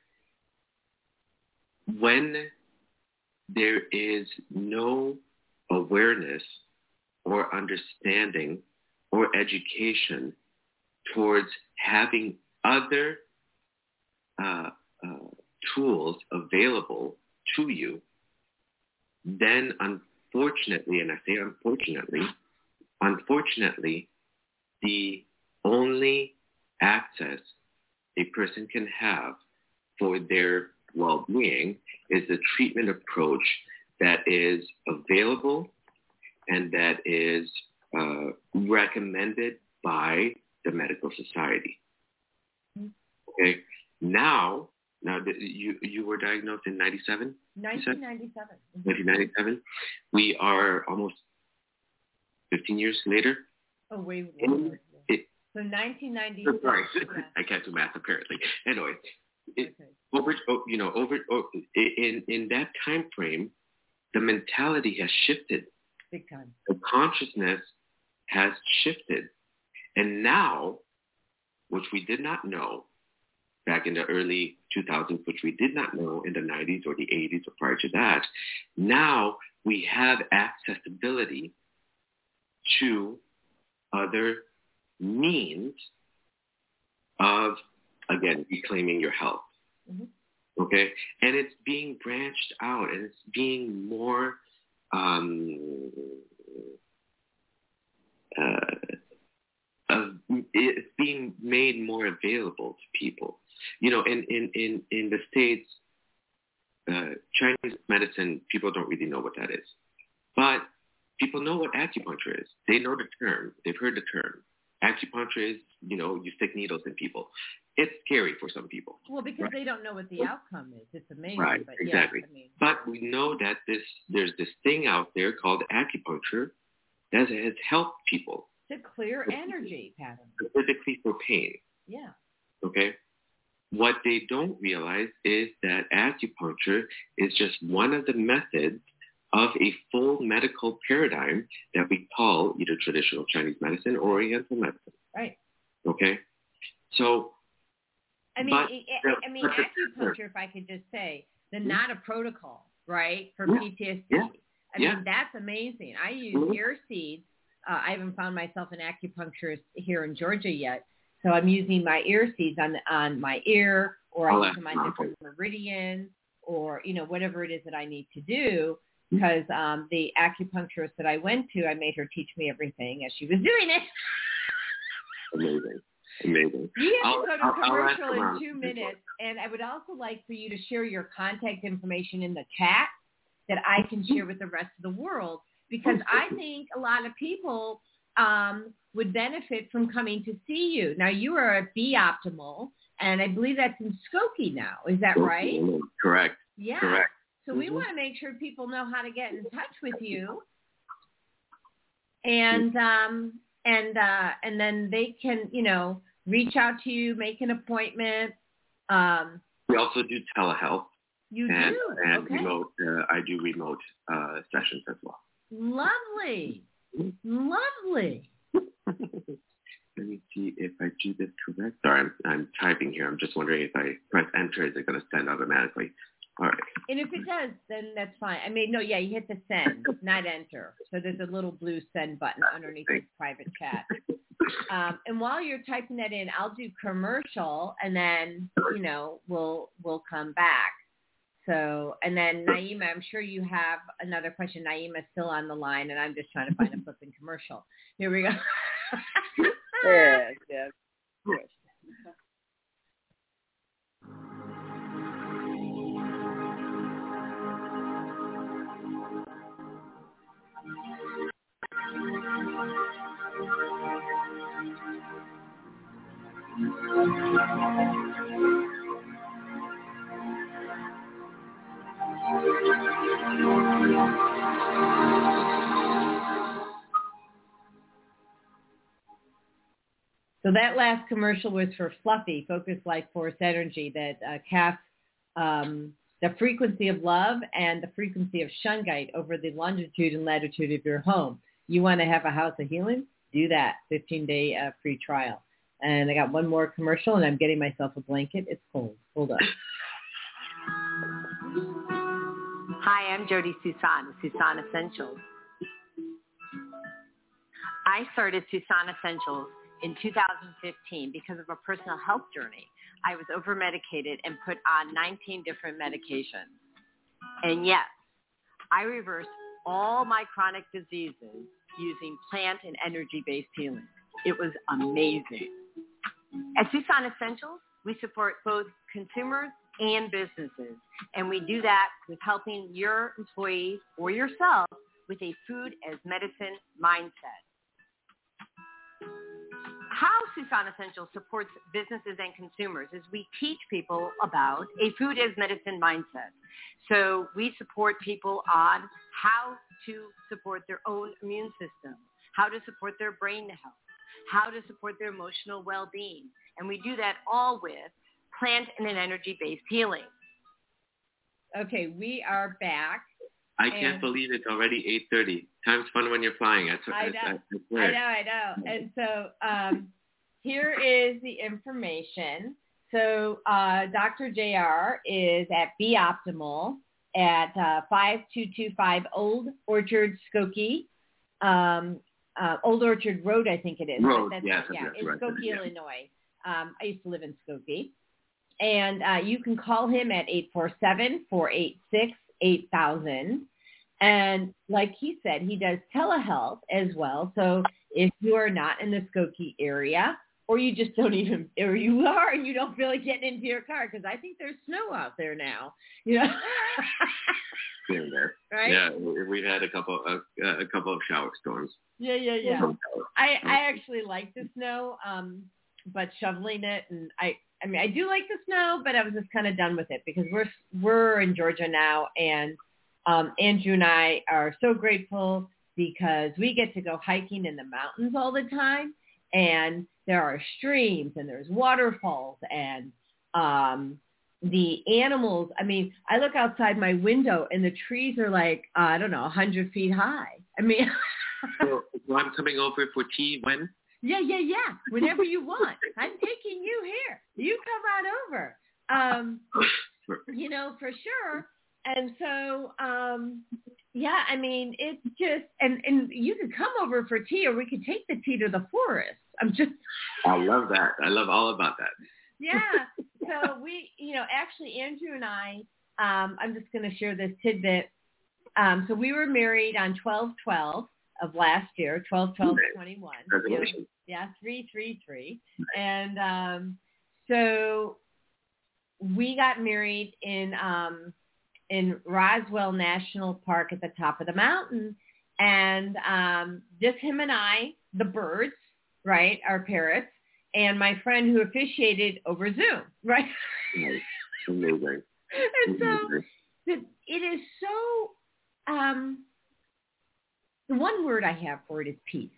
When there is no awareness or understanding or education towards having other uh, uh, tools available to you, then unfortunately, and I say unfortunately, unfortunately, the only access a person can have for their well-being is the treatment approach that is available and that is uh, recommended by the medical society. Okay. Now, now you you were diagnosed in ninety-seven? nineteen ninety-seven. nineteen ninety-seven. We are almost fifteen years later. Oh, wait. wait. It, so nineteen ninety-seven. Sorry, yeah. I can't do math apparently. Anyway, it, okay. over you know over in in that time frame, the mentality has shifted. Big time. The consciousness has shifted, and now, which we did not know back in the early two thousands, which we did not know in the nineties or the eighties or prior to that, now we have accessibility to other means of, again, reclaiming your health. Mm-hmm. Okay? And it's being branched out, and it's being more um, uh, uh, it's being made more available to people. You know, in, in, in, in the States, uh, Chinese medicine, people don't really know what that is. But people know what acupuncture is. They know the term. They've heard the term. Acupuncture is, you know, you stick needles in people. It's scary for some people. Well, because right? they don't know what the outcome is. It's amazing. Right, but exactly. Yeah, I mean. But we know that this there's this thing out there called acupuncture that has helped people. To clear energy patterns. Specifically for pain. Yeah. Okay? What they don't realize is that acupuncture is just one of the methods of a full medical paradigm that we call either traditional Chinese medicine or Oriental medicine. Right. Okay? So, I mean, but, I, I mean, acupuncture, if I could just say, the mm-hmm. not a protocol, right, for yeah. P T S D. Yeah. I yeah. mean, that's amazing. I use mm-hmm. ear seeds. Uh, I haven't found myself an acupuncturist here in Georgia yet, so I'm using my ear seeds on on my ear, or oh, I use them on different meridians, or, you know, whatever it is that I need to do. Because um, the acupuncturist that I went to, I made her teach me everything as she was doing it. Amazing. Amazing. We have I'll, to go to I'll, commercial I'll in two minutes, and I would also like for you to share your contact information in the chat that I can share with the rest of the world, because I think a lot of people um, would benefit from coming to see you. Now, you are at Be Optimal, and I believe that's in Skokie now. Is that right? Correct. Yeah. Correct. So we mm-hmm. want to make sure people know how to get in touch with you, and um, and uh, and then they can, you know, reach out to you, make an appointment. Um, we also do telehealth. You and, do, and okay. remote. Uh, I do remote uh, sessions as well. Lovely, mm-hmm. lovely. Let me see if I do this correct. Sorry, I'm, I'm typing here. I'm just wondering if I press enter, is it going to send automatically? All right. And if it does, then that's fine. I mean, no, yeah, you hit the send, not enter. So there's a little blue send button underneath this private chat. Um, and while you're typing that in, I'll do commercial, and then, you know, we'll we'll come back. So, and then Naima, I'm sure you have another question. Naima's still on the line, and I'm just trying to find a flipping commercial. Here we go. yes, yes. yes. So that last commercial was for Fluffy, Focus Life Force Energy, that uh, casts um, the frequency of love and the frequency of shungite over the longitude and latitude of your home. You want to have a house of healing? do that fifteen-day uh, free trial. And I got one more commercial, and I'm getting myself a blanket. It's cold. Hold on. Hi, I'm Jody Susan, Susan Essentials. I started Susan Essentials in two thousand fifteen because of a personal health journey. I was over-medicated and put on nineteen different medications. And yes, I reversed all my chronic diseases using plant and energy-based healing. It was amazing. At Susan Essentials, we support both consumers and businesses, and we do that with helping your employees or yourself with a food as medicine mindset. How Susan Essentials supports businesses and consumers is we teach people about a food as medicine mindset. So we support people on how to support their own immune system, how to support their brain health, how to support their emotional well-being. And we do that all with plant and an energy-based healing. Okay, we are back. I can't believe it's already eight thirty. Time's fun when you're flying. That's, I, know, I, I, I, I know, I know. And so um, here is the information. So uh, Doctor J R is at Be Optimal at uh, five two two five Old Orchard, Skokie. Um, uh, Old Orchard Road, I think it is. Road, that's, yes, yeah, that's in right, Skokie, yeah. Illinois. Um, I used to live in Skokie. And uh, you can call him at eight four seven, four eight six, eight thousand. And like he said, he does telehealth as well. So if you are not in the Skokie area, or you just don't even, or you are and you don't feel like getting into your car, because I think there's snow out there now, you know. Here and there. Right? Yeah, we've had a couple of uh, a couple of shower storms. Yeah, yeah, yeah. I I actually like the snow, um, but shoveling it, and I I mean I do like the snow, but I was just kind of done with it because we're we're in Georgia now, and um, Andrew and I are so grateful because we get to go hiking in the mountains all the time, and there are streams and there's waterfalls and um, the animals. I mean, I look outside my window and the trees are like, uh, I don't know, one hundred feet high. I mean, so, so I'm coming over for tea when? Yeah, yeah, yeah. Whenever you want. I'm taking you here. You come on over. Um, you know, for sure. And so, um, yeah, I mean, it's just, and, and you could come over for tea or we could take the tea to the forest. I'm just. I love that. I love all about that. Yeah. So we, you know, actually Andrew and I, um, I'm just going to share this tidbit. Um, so we were married on twelve twelve of last year, twelve twelve twenty-one. Congratulations. Yeah, three three three. And um, so we got married in um, in Roswell National Park at the top of the mountain. And um, just him and I, the birds, right, our parrots, and my friend who officiated over Zoom, right? Nice. Amazing. And so the, it is so, um, the one word I have for it is peace.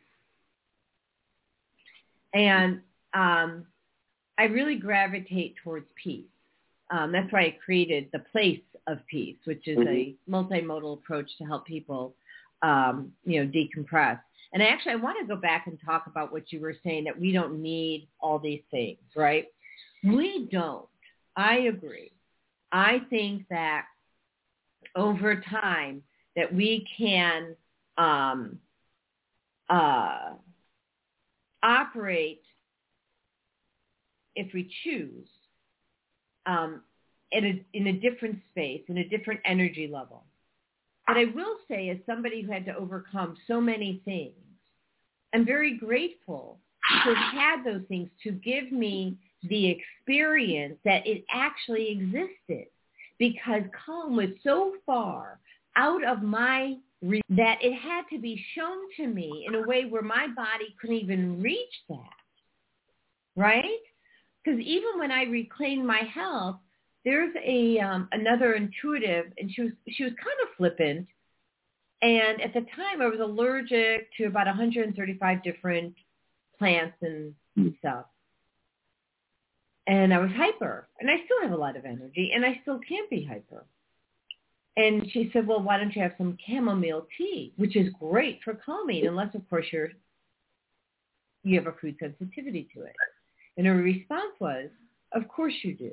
And um, I really gravitate towards peace. Um, that's why I created the Place of Peace, which is mm-hmm. a multimodal approach to help people, um, you know, decompress. And actually, I want to go back and talk about what you were saying, that we don't need all these things, right? We don't. I agree. I think that over time that we can um, uh, operate, if we choose, um, in a, in a different space, in a different energy level. But I will say, as somebody who had to overcome so many things, I'm very grateful to have had those things to give me the experience that it actually existed, because calm was so far out of my reach that it had to be shown to me in a way where my body couldn't even reach that, right? Because even when I reclaimed my health, there's a um, another intuitive, and she was she was kind of flippant. And at the time, I was allergic to about one hundred thirty-five different plants and stuff. And I was hyper. And I still have a lot of energy, and I still can be hyper. And she said, well, why don't you have some chamomile tea, which is great for calming, unless, of course, you're you have a food sensitivity to it. And her response was, of course you do.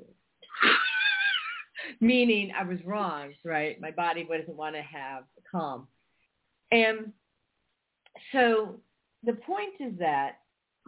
Meaning I was wrong, right? My body doesn't want to have calm. And so the point is that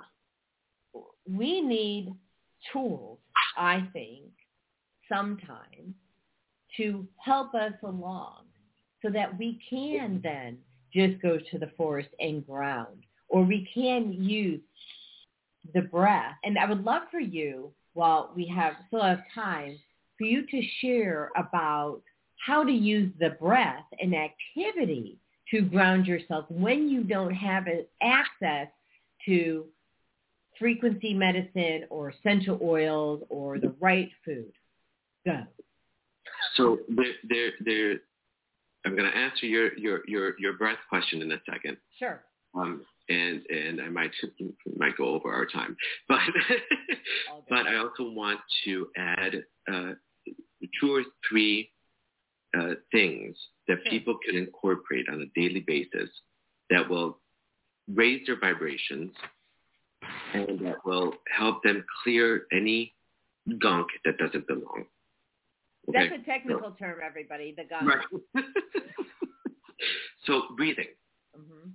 we need tools, I think, sometimes to help us along so that we can then just go to the forest and ground, or we can use the breath. And I would love for you, while we have still have time, for you to share about how to use the breath and activity to ground yourself when you don't have access to frequency medicine or essential oils or the right food. Go. So there, there, there. I'm going to answer your, your, your, your breath question in a second. Sure. Um, and and I might might go over our time, but but I also want to add uh, two or three uh, things that sure. people can incorporate on a daily basis that will raise their vibrations and that will help them clear any gunk that doesn't belong. Okay? That's a technical so, term, everybody, the gunk. Right. So breathing. Mm-hmm.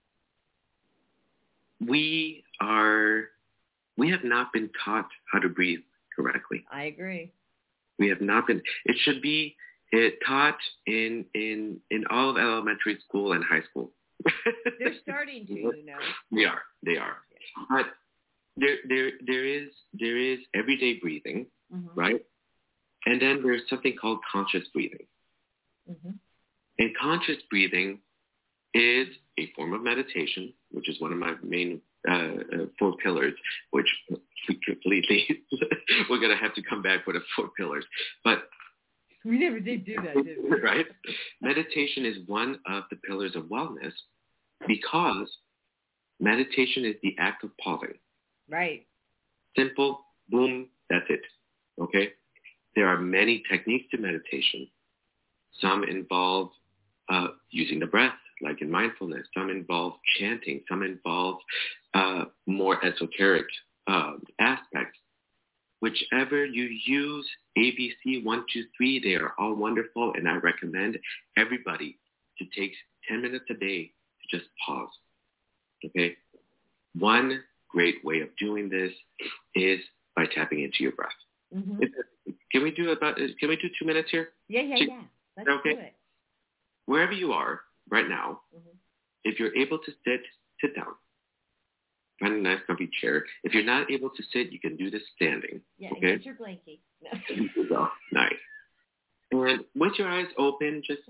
We are, we have not been taught how to breathe correctly. I agree. We have not been, it should be it taught in, in, in all of elementary school and high school. They're starting to, you know. They are, they are. But there, there, there is, there is everyday breathing, mm-hmm. right? And then there's something called conscious breathing. Mm-hmm. And conscious breathing is a form of meditation, which is one of my main uh, uh, four pillars, which we completely, we're going to have to come back with the four pillars. But we never did do that, did we? Right? Meditation is one of the pillars of wellness because meditation is the act of pausing. Right. Simple, boom, that's it. Okay? There are many techniques to meditation. Some involve uh, using the breath, like in mindfulness. Some involve chanting. Some involve uh, more esoteric uh, aspects. Whichever you use, A, B, C, one, two, three, they are all wonderful, and I recommend everybody to take ten minutes a day to just pause. Okay? One great way of doing this is by tapping into your breath. Mm-hmm. Can we do about? Can we do two minutes here? Yeah, yeah, yeah. Let's okay. do it. Wherever you are right now, mm-hmm. if you're able to sit, sit down. Find a nice comfy chair. If you're not able to sit, you can do this standing. Yeah, okay? and get your blankie. No. Nice. And with your eyes open, just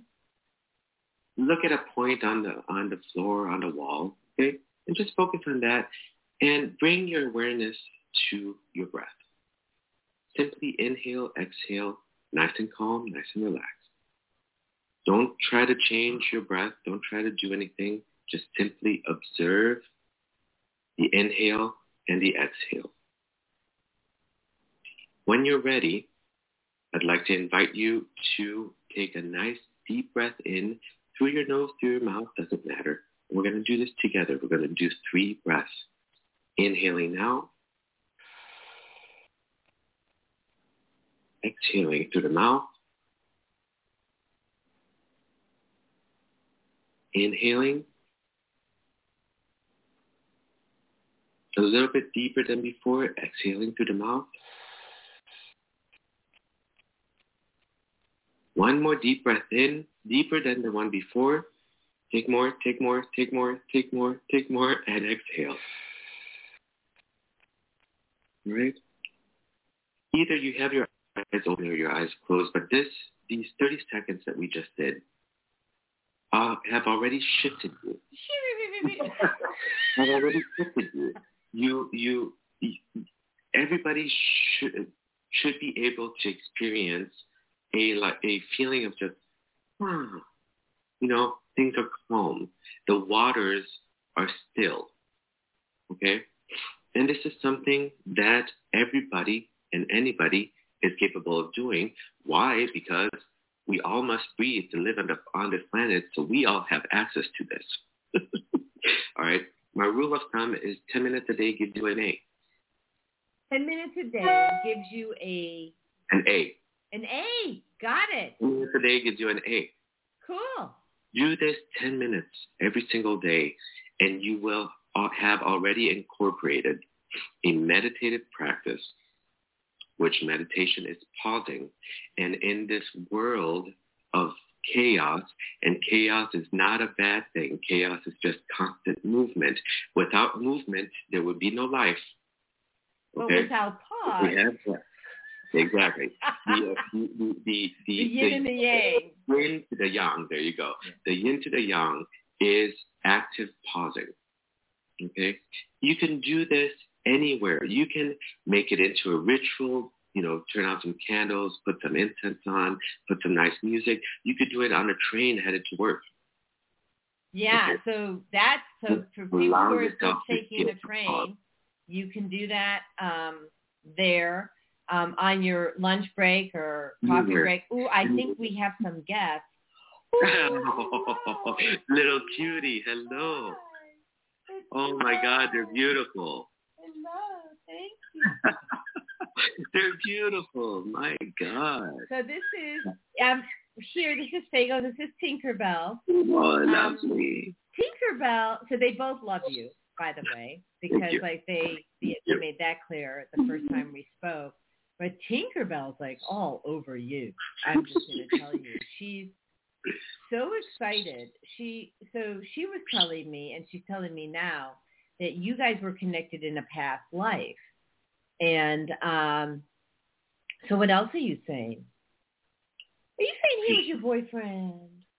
look at a point on the on the floor, on the wall, okay? And just focus on that and bring your awareness to your breath. Simply inhale, exhale, nice and calm, nice and relaxed. Don't try to change your breath. Don't try to do anything. Just simply observe the inhale and the exhale. When you're ready, I'd like to invite you to take a nice deep breath in through your nose, through your mouth, doesn't matter. We're going to do this together. We're going to do three breaths. Inhaling now. Exhaling through the mouth. Inhaling. A little bit deeper than before, exhaling through the mouth. One more deep breath in, deeper than the one before. Take more, take more, take more, take more, take more, and exhale. All right? Either you have your eyes open or your eyes closed, but this, these thirty seconds that we just did uh, have already shifted you. have already shifted you. You, you, everybody should should be able to experience a like a feeling of just, hmm, you know, things are calm. The waters are still, okay? And this is something that everybody and anybody is capable of doing. Why? Because we all must breathe to live on, the, on this planet, so we all have access to this. All right? My rule of thumb is ten minutes a day gives you an A. ten minutes a day gives you a... An A. An A. Got it. ten minutes a day gives you an A. Cool. Do this ten minutes every single day, and you will have already incorporated a meditative practice, which meditation is pausing. And in this world of chaos, and chaos is not a bad thing. Chaos is just constant movement. Without movement, there would be no life. Okay? But without pause. We have that. Exactly. the, uh, the, the, the, the yin the, and the yang. The yin to the yang. There you go. The yin to the yang is active pausing. Okay? You can do this anywhere. You can make it into a ritual, you know, turn out some candles, put some incense on, put some nice music. You could do it on a train headed to work. Yeah, okay? so that's, so for people who are still taking the train, you can do that um, there um, on your lunch break or coffee Anywhere. break. Ooh, I think we have some guests. Oh, little cutie, hello. Oh my God, they're beautiful. Hello, thank you. They're beautiful, my God. So this is, um, here, this is Fago, this is Tinkerbell. Oh, um, lovely. Tinkerbell, so they both love you, by the way, because like they, they made that clear the first time we spoke. But Tinkerbell's like all over you. I'm just going to tell you. She's so excited. She so she was telling me, and she's telling me now, that you guys were connected in a past life. And um, so what else are you saying? Are you saying he was your boyfriend?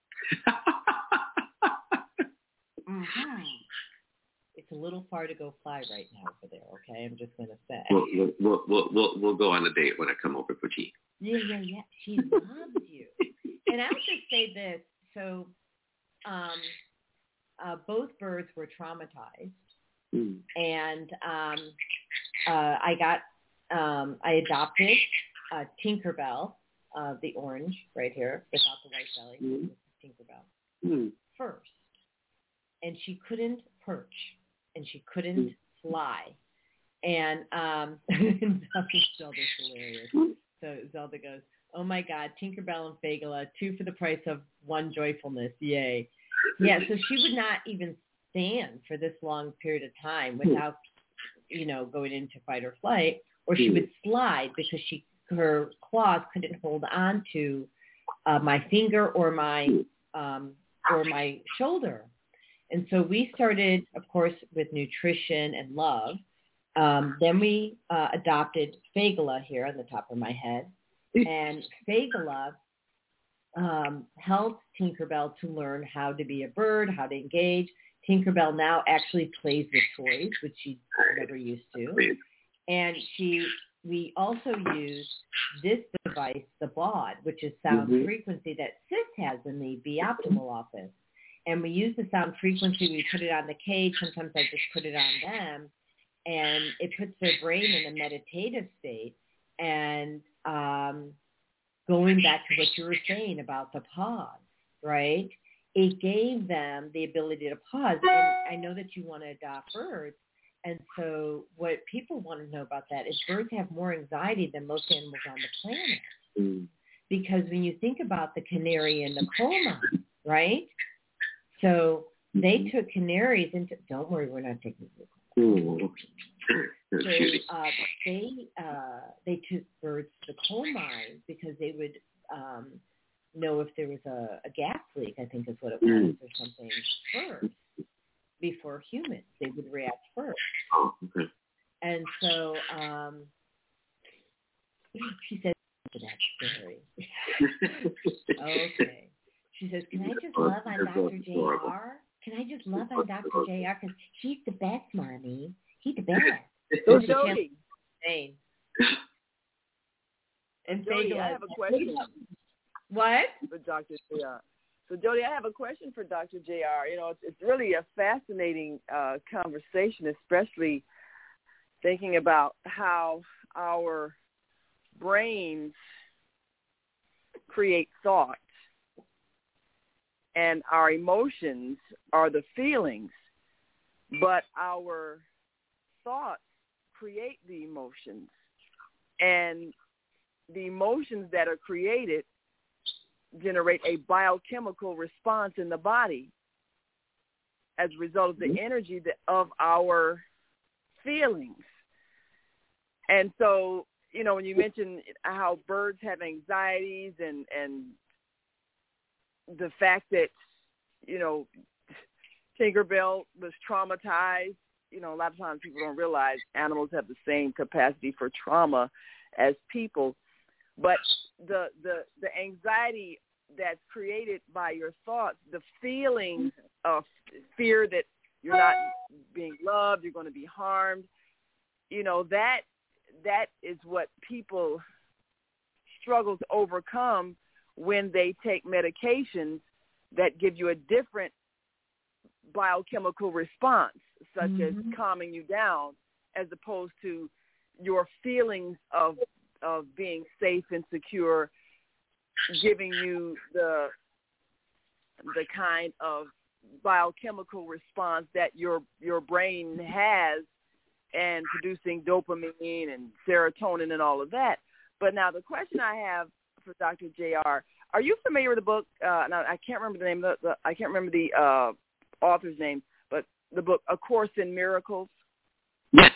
mm-hmm. It's a little far to go fly right now over there, okay? I'm just going to say. We'll, we'll, we'll, we'll, we'll go on a date when I come over for tea. Yeah, yeah, yeah. She loves you. And I'll just say this. So um, uh, both birds were traumatized. Mm. And um, uh, I got, um, I adopted uh, Tinkerbell, uh, the orange right here, without the white belly. Mm. Tinkerbell. Mm. First. And she couldn't perch. And she couldn't mm. fly. And um, Zelda's hilarious. So Zelda goes, oh my God, Tinkerbell and Fagala, two for the price of one joyfulness. Yay. Yeah, so she would not even stand for this long period of time without, you know, going into fight or flight, or she would slide because she her claws couldn't hold on to uh, my finger or my um, or my shoulder. And so we started, of course, with nutrition and love. Um, then we uh, adopted Fagala here on the top of my head. And Fagala um, helped Tinkerbell to learn how to be a bird, how to engage. Tinkerbell now actually plays with toys, which she never used to. And she, we also use this device, the B O D, which is sound mm-hmm. frequency that Sis has in the Be Optimal office. And we use the sound frequency. We put it on the cage. Sometimes I just put it on them. And it puts their brain in a meditative state. And um, going back to what you were saying about the pause, right? It gave them the ability to pause. And I know that you want to adopt birds. And so what people want to know about that is birds have more anxiety than most animals on the planet. Mm. Because when you think about the canary and the coal mine, right? So they took canaries into, don't worry, we're not taking the Mm. So uh, they uh, they took birds to the coal mines because they would um, know if there was a, a gas leak, I think is what it was, mm. or something first before humans. They would react first. Oh, okay. And so um, she said to that story. Okay. She says, can I just love on Doctor J R? Can I just love on Doctor J R? Because he's the best, Mommy. He's the best. So, Jody. And Jody, I have a question. What? For Doctor J R. So, Jody, I have a question for Doctor J R. You know, it's, it's really a fascinating uh, conversation, especially thinking about how our brains create thought. And our emotions are the feelings but our thoughts create the emotions, and the emotions that are created generate a biochemical response in the body as a result of the energy that, of our feelings. And so, you know, when you mention how birds have anxieties and, and the fact that, you know, Tinkerbell was traumatized, you know, a lot of times people don't realize animals have the same capacity for trauma as people. But the the, the anxiety that's created by your thoughts, the feeling of fear that you're not being loved, you're going to be harmed, you know, that that is what people struggle to overcome when they take medications that give you a different biochemical response, such mm-hmm. as calming you down, as opposed to your feelings of of being safe and secure, giving you the the kind of biochemical response that your your brain has, and producing dopamine and serotonin and all of that. But now the question I have for Doctor J R, are you familiar with the book? Uh, now I can't remember the name. Of the, the I can't remember the uh, author's name, but the book A Course in Miracles. Yes.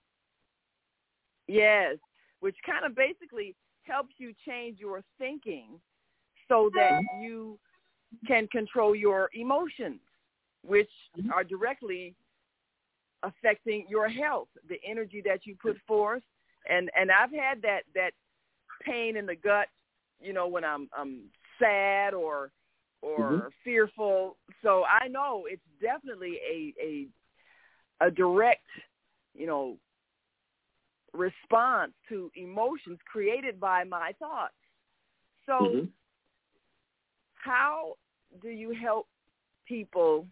Yes, which kind of basically helps you change your thinking so that you can control your emotions, which are directly affecting your health, the energy that you put forth. And and I've had that that pain in the gut, you know, when I'm I'm sad or or mm-hmm. fearful. So I know it's definitely a a a direct, you know, response to emotions created by my thoughts. So mm-hmm. how do you help people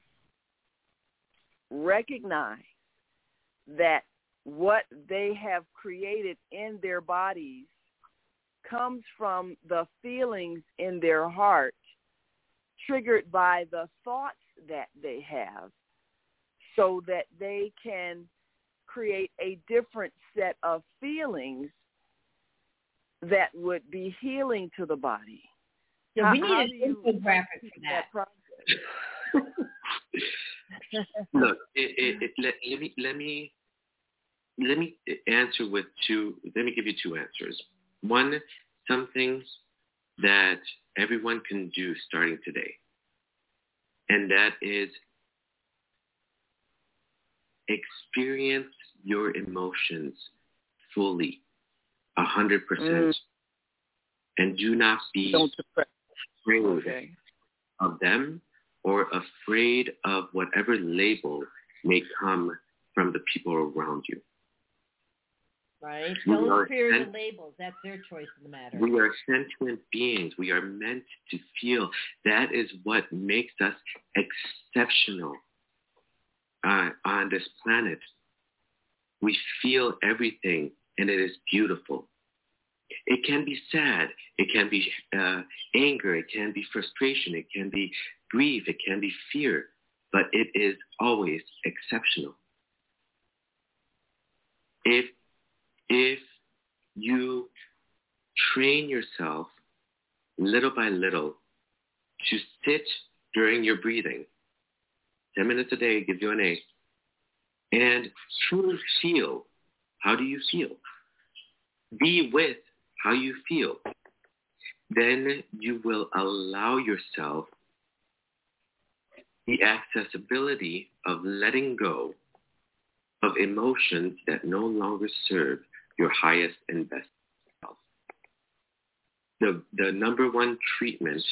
recognize that what they have created in their bodies comes from the feelings in their heart, triggered by the thoughts that they have, so that they can create a different set of feelings that would be healing to the body? So how, we need an infographic for that. that Look, it, it, it, let, let me let me let me answer with two. Let me give you two answers. One, some things that everyone can do starting today, and that is experience your emotions fully, a hundred percent, and do not be afraid okay. of them or afraid of whatever label may come from the people around you. Right. We Don't fear sent- the labels. That's their choice in the matter. We are sentient beings. We are meant to feel. That is what makes us exceptional uh, on this planet. We feel everything, and it is beautiful. It can be sad. It can be uh, anger. It can be frustration. It can be grief. It can be fear. But it is always exceptional. If if you train yourself little by little to sit during your breathing, ten minutes a day gives you an A, and truly feel, how do you feel? Be with how you feel. Then you will allow yourself the accessibility of letting go of emotions that no longer serve your highest and best self. The, the number one treatment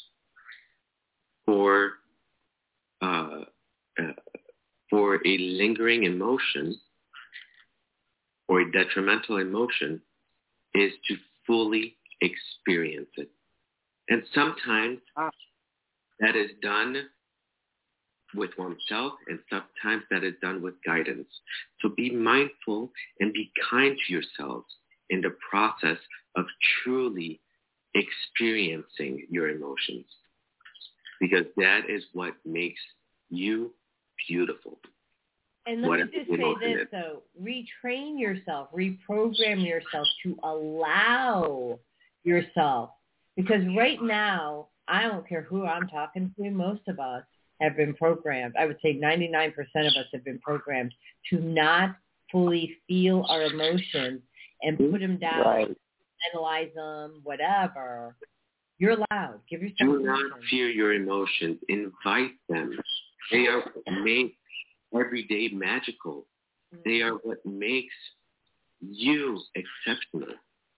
for uh, uh, for a lingering emotion or a detrimental emotion is to fully experience it. And sometimes that is done with oneself, and sometimes that is done with guidance. So be mindful and be kind to yourselves in the process of truly experiencing your emotions, because that is what makes you beautiful. And let me just say this, though. Retrain yourself, reprogram yourself to allow yourself. Because right now, I don't care who I'm talking to, most of us have been programmed. I would say ninety-nine percent of us have been programmed to not fully feel our emotions and put them down, right. Analyze them, whatever. You're allowed. Give yourself Do emotions. not fear your emotions. Invite them. They are what make everyday magical. Mm-hmm. They are what makes you exceptional.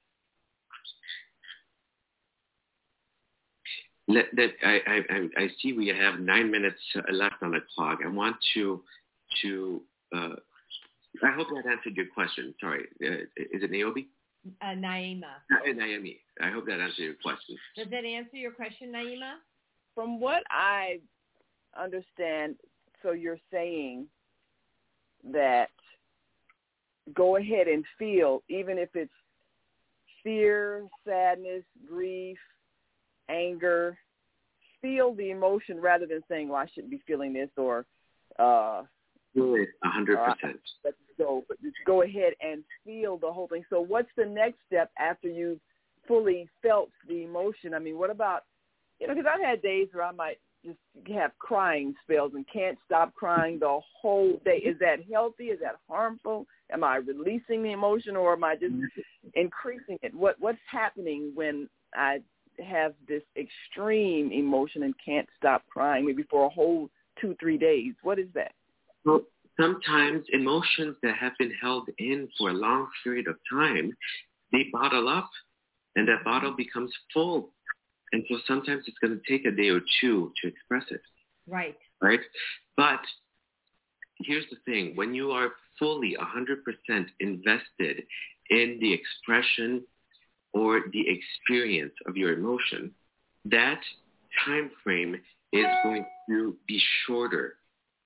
Let, that I, I I see we have nine minutes left on the clock. I want to to uh, I hope that answered your question. Sorry, uh, is it Naomi? Uh, Naima. Uh, Naomi. I hope that answered your question. Does that answer your question, Naima? From what I understand, so you're saying that go ahead and feel, even if it's fear, sadness, grief, anger, feel the emotion rather than saying, well, I shouldn't be feeling this, or uh feel it one hundred percent. Let's go, but just go ahead and feel the whole thing. So what's the next step after you've fully felt the emotion? I mean, what about, you know, because I've had days where I might just have crying spells and can't stop crying the whole day. Is that healthy? Is that harmful? Am I releasing the emotion, or am I just increasing it? What What's happening when I have this extreme emotion and can't stop crying, maybe for a whole two, three days? What is that? Well, sometimes emotions that have been held in for a long period of time, they bottle up, and that bottle becomes full. And so sometimes it's going to take a day or two to express it. Right. Right? But here's the thing. When you are fully one hundred percent invested in the expression or the experience of your emotion, that time frame is going to be shorter.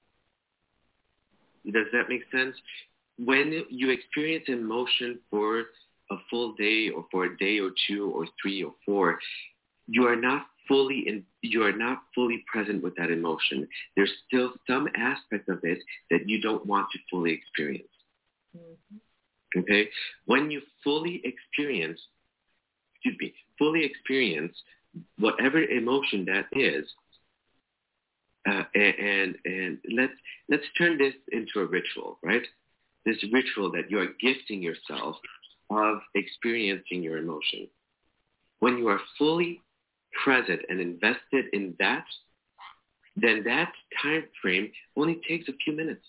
Does that make sense? When you experience emotion for a full day, or for a day or two or three or four, you are not fully in, you are not fully present with that emotion. There's still some aspect of it that you don't want to fully experience. Mm-hmm. Okay? When you fully experience, excuse me, fully experience whatever emotion that is, Uh, and and let's let's turn this into a ritual, right? This ritual that you are gifting yourself of experiencing your emotion. When you are fully present and invested in that, then that time frame only takes a few minutes.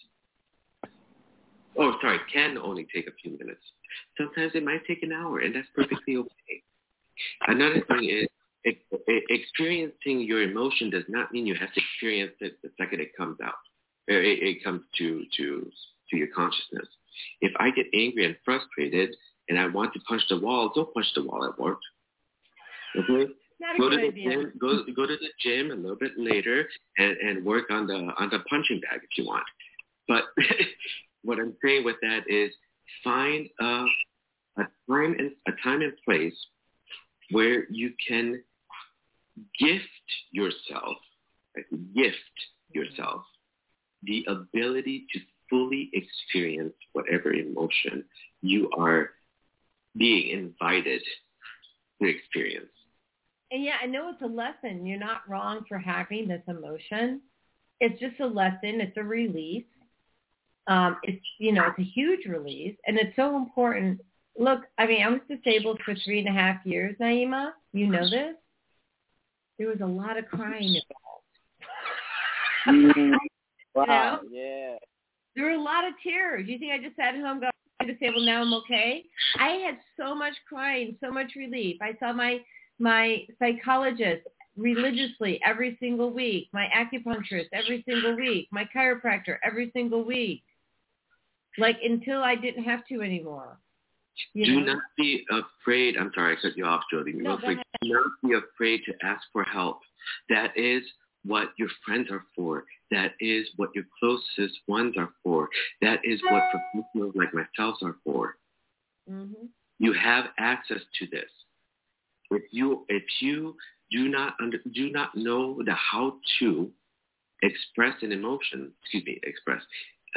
Oh, sorry, can only take a few minutes. Sometimes it might take an hour, and that's perfectly okay. Another thing is, experiencing your emotion does not mean you have to experience it the second it comes out. It, it comes to, to, to your consciousness. If I get angry and frustrated and I want to punch the wall, don't punch the wall at work. Okay? Go to the idea. gym. Go go to the gym a little bit later and, and work on the on the punching bag if you want. But what I'm saying with that is find a a time and a time and place where you can gift yourself, gift yourself the ability to fully experience whatever emotion you are being invited to experience. And yeah, I know it's a lesson. You're not wrong for having this emotion. It's just a lesson. It's a release. Um, it's, you know, it's a huge release, and it's so important. Look, I mean, I was disabled for three and a half years, Naima. You know this? There was a lot of crying involved. Mm, wow, you know? Yeah. There were a lot of tears. You think I just sat at home going, I'm disabled, now I'm okay? I had so much crying, so much relief. I saw my my psychologist religiously every single week, my acupuncturist every single week, my chiropractor every single week, like until I didn't have to anymore. You Do know? not be afraid. I'm sorry, I cut you off, Jody. No, Do not be afraid to ask for help. That is what your friends are for. That is what your closest ones are for. That is what professionals like myself are for. Mm-hmm. You have access to this. If you if you do not under, do not know the how to express an emotion, excuse me, express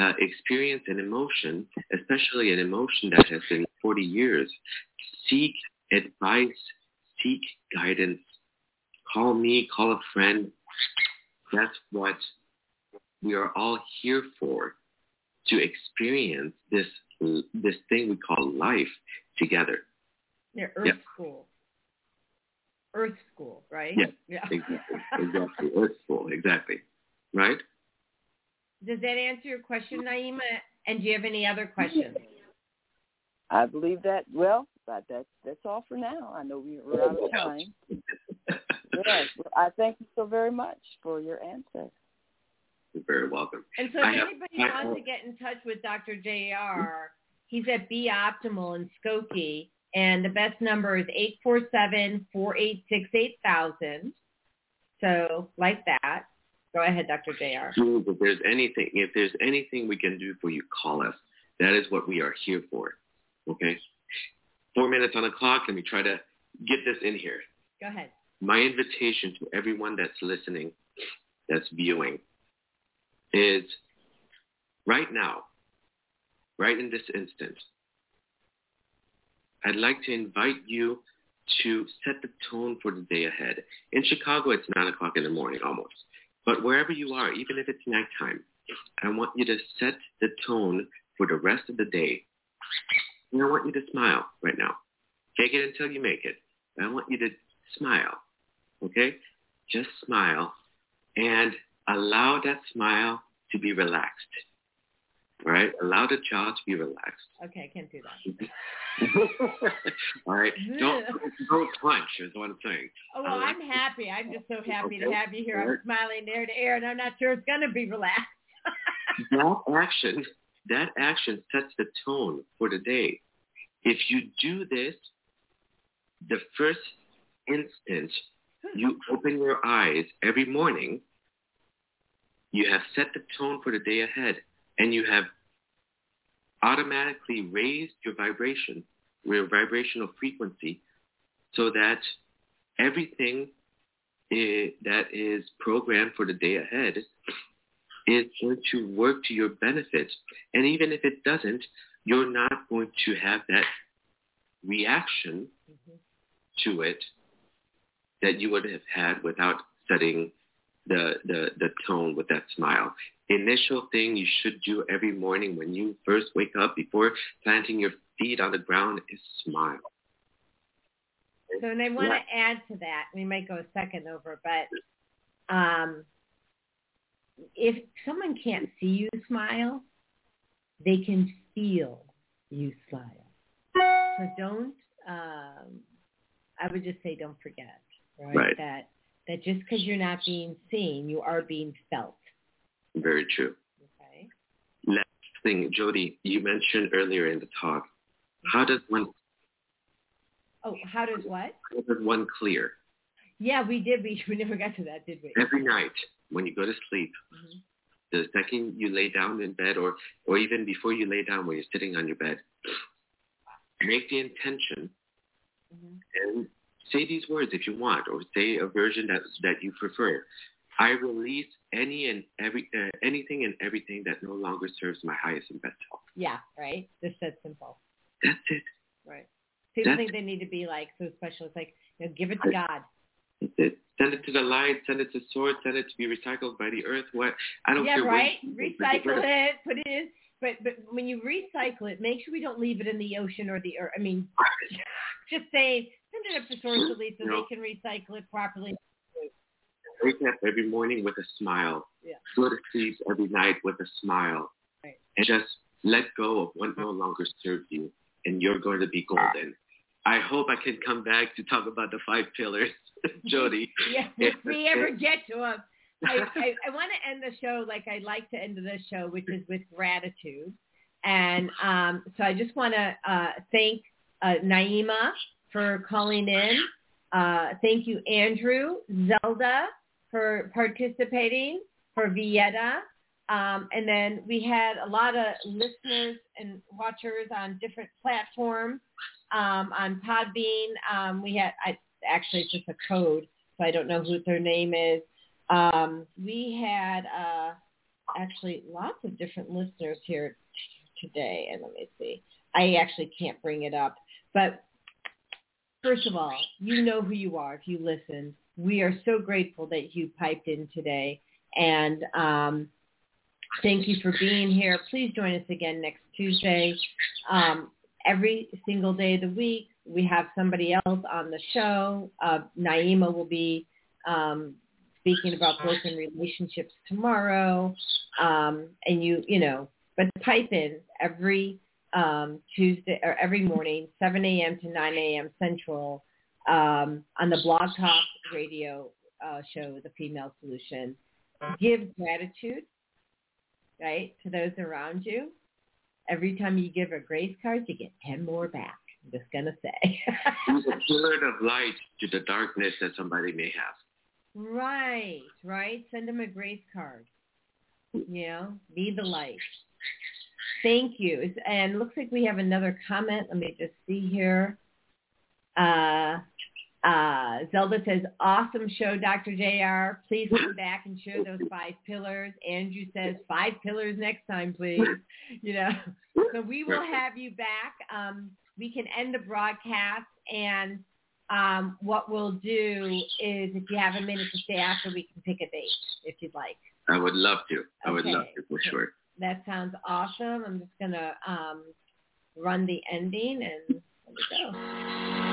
uh, experience an emotion, especially an emotion that has been forty years, seek advice, seek guidance. Call me, call a friend. That's what we are all here for, to experience this this thing we call life together. Yeah, Earth yep. School. Earth School, right? Yeah, yeah. exactly. Exactly. Earth School, exactly. Right? Does that answer your question, Naima? And do you have any other questions? I believe that, well, that, that, that's all for now. I know we're out of time. Yes, I thank you so very much for your answer. You're very welcome. And so if I anybody have, wants to get in touch with Doctor J R, he's at Be Optimal in Skokie, and the best number is eight four seven, four eight six, eight thousand. So like that. Go ahead, Doctor J R. If there's anything, if there's anything we can do for you, call us. That is what we are here for. Okay? Four minutes on the clock, and we try to get this in here. Go ahead. My invitation to everyone that's listening, that's viewing, is right now, right in this instant, I'd like to invite you to set the tone for the day ahead. In Chicago, it's nine o'clock in the morning almost. But wherever you are, even if it's nighttime, I want you to set the tone for the rest of the day. And I want you to smile right now. Take it until you make it. I want you to smile, okay? Just smile and allow that smile to be relaxed, all right? Allow the jaw to be relaxed. Okay, I can't do that. All right? Don't, don't clench is what I'm saying. Oh, well, like I'm happy. I'm just so happy okay. to have you here. Right. I'm smiling ear to ear, and I'm not sure it's going to be relaxed. that action, that action sets the tone for the day. If you do this, the first instant you open your eyes every morning, you have set the tone for the day ahead, and you have automatically raised your vibration, your vibrational frequency, so that everything is, that is programmed for the day ahead is going to work to your benefit. And even if it doesn't, you're not going to have that reaction mm-hmm. to it that you would have had without setting the, the, the tone with that smile. Initial thing you should do every morning when you first wake up before planting your feet on the ground is smile. So and I want yeah. to add to that. We might go a second over, but um, if someone can't see you smile, they can feel you smile. So don't, um, I would just say don't forget, right? right. That that just because you're not being seen, you are being felt. Very true. Okay. Last thing, Jody, you mentioned earlier in the talk, how does one... Oh, how does what? How does one clear? Yeah, we did. We, we never got to that, did we? Every night when you go to sleep, mm-hmm. the second you lay down in bed or, or even before you lay down when you're sitting on your bed, make the intention mm-hmm. and say these words if you want, or say a version that that you prefer. I release any and every uh, anything and everything that no longer serves my highest and best health. Yeah, right. Just that simple. That's it. Right. People That's think they need to be like so special. It's like, you know, give it to I, God. That's it. Send it to the light. Send it to source. Send it to be recycled by the earth. What? I don't yeah, care. Yeah, right. Where, recycle it. Put it in. But but when you recycle it, make sure we don't leave it in the ocean or the earth. I mean, just say send it up to source at least so you know, they can recycle it properly. Wake up every morning with a smile. Yeah. Go to sleep every night with a smile. Right. And just let go of what no longer serves you, and you're going to be golden. I hope I can come back to talk about the five pillars, Jody. Yeah, if we ever get to them. I, I, I want to end the show like I like to end the show, which is with gratitude. And um, so I just want to uh, thank uh, Naima for calling in. Uh, thank you, Andrew, Zelda, for participating, for Vieta. Um, and then we had a lot of listeners and watchers on different platforms. Um, on Podbean, um, we had, I, actually it's just a code, so I don't know who their name is. Um, we had, uh, actually lots of different listeners here t- today. And let me see. I actually can't bring it up. But first of all, you know who you are if you listen. We are so grateful that you piped in today. And um, thank you for being here. Please join us again next Tuesday. Um, every single day of the week, we have somebody else on the show. Uh, Naima will be um, speaking about broken relationships tomorrow. Um, and you, you know, but pipe in every um, Tuesday or every morning, seven a.m. to nine a.m. Central um, on the Blog Talk Radio uh, show, The Female Solution. Give gratitude, right, to those around you. Every time you give a grace card, you get ten more back. I'm just going to say. Use a word of light to the darkness that somebody may have. Right, right. Send them a grace card. You know, be the light. Thank you. And looks like we have another comment. Let me just see here. Uh, uh, Zelda says, awesome show, Doctor J R. Please come back and share those five pillars. Andrew says, five pillars next time, please. You know, so we will have you back. Um, we can end the broadcast, and um, what we'll do is if you have a minute to stay after, we can pick a date if you'd like. I would love to. I okay. would love to, for sure. That sounds awesome. I'm just going to um, run the ending, and there we go.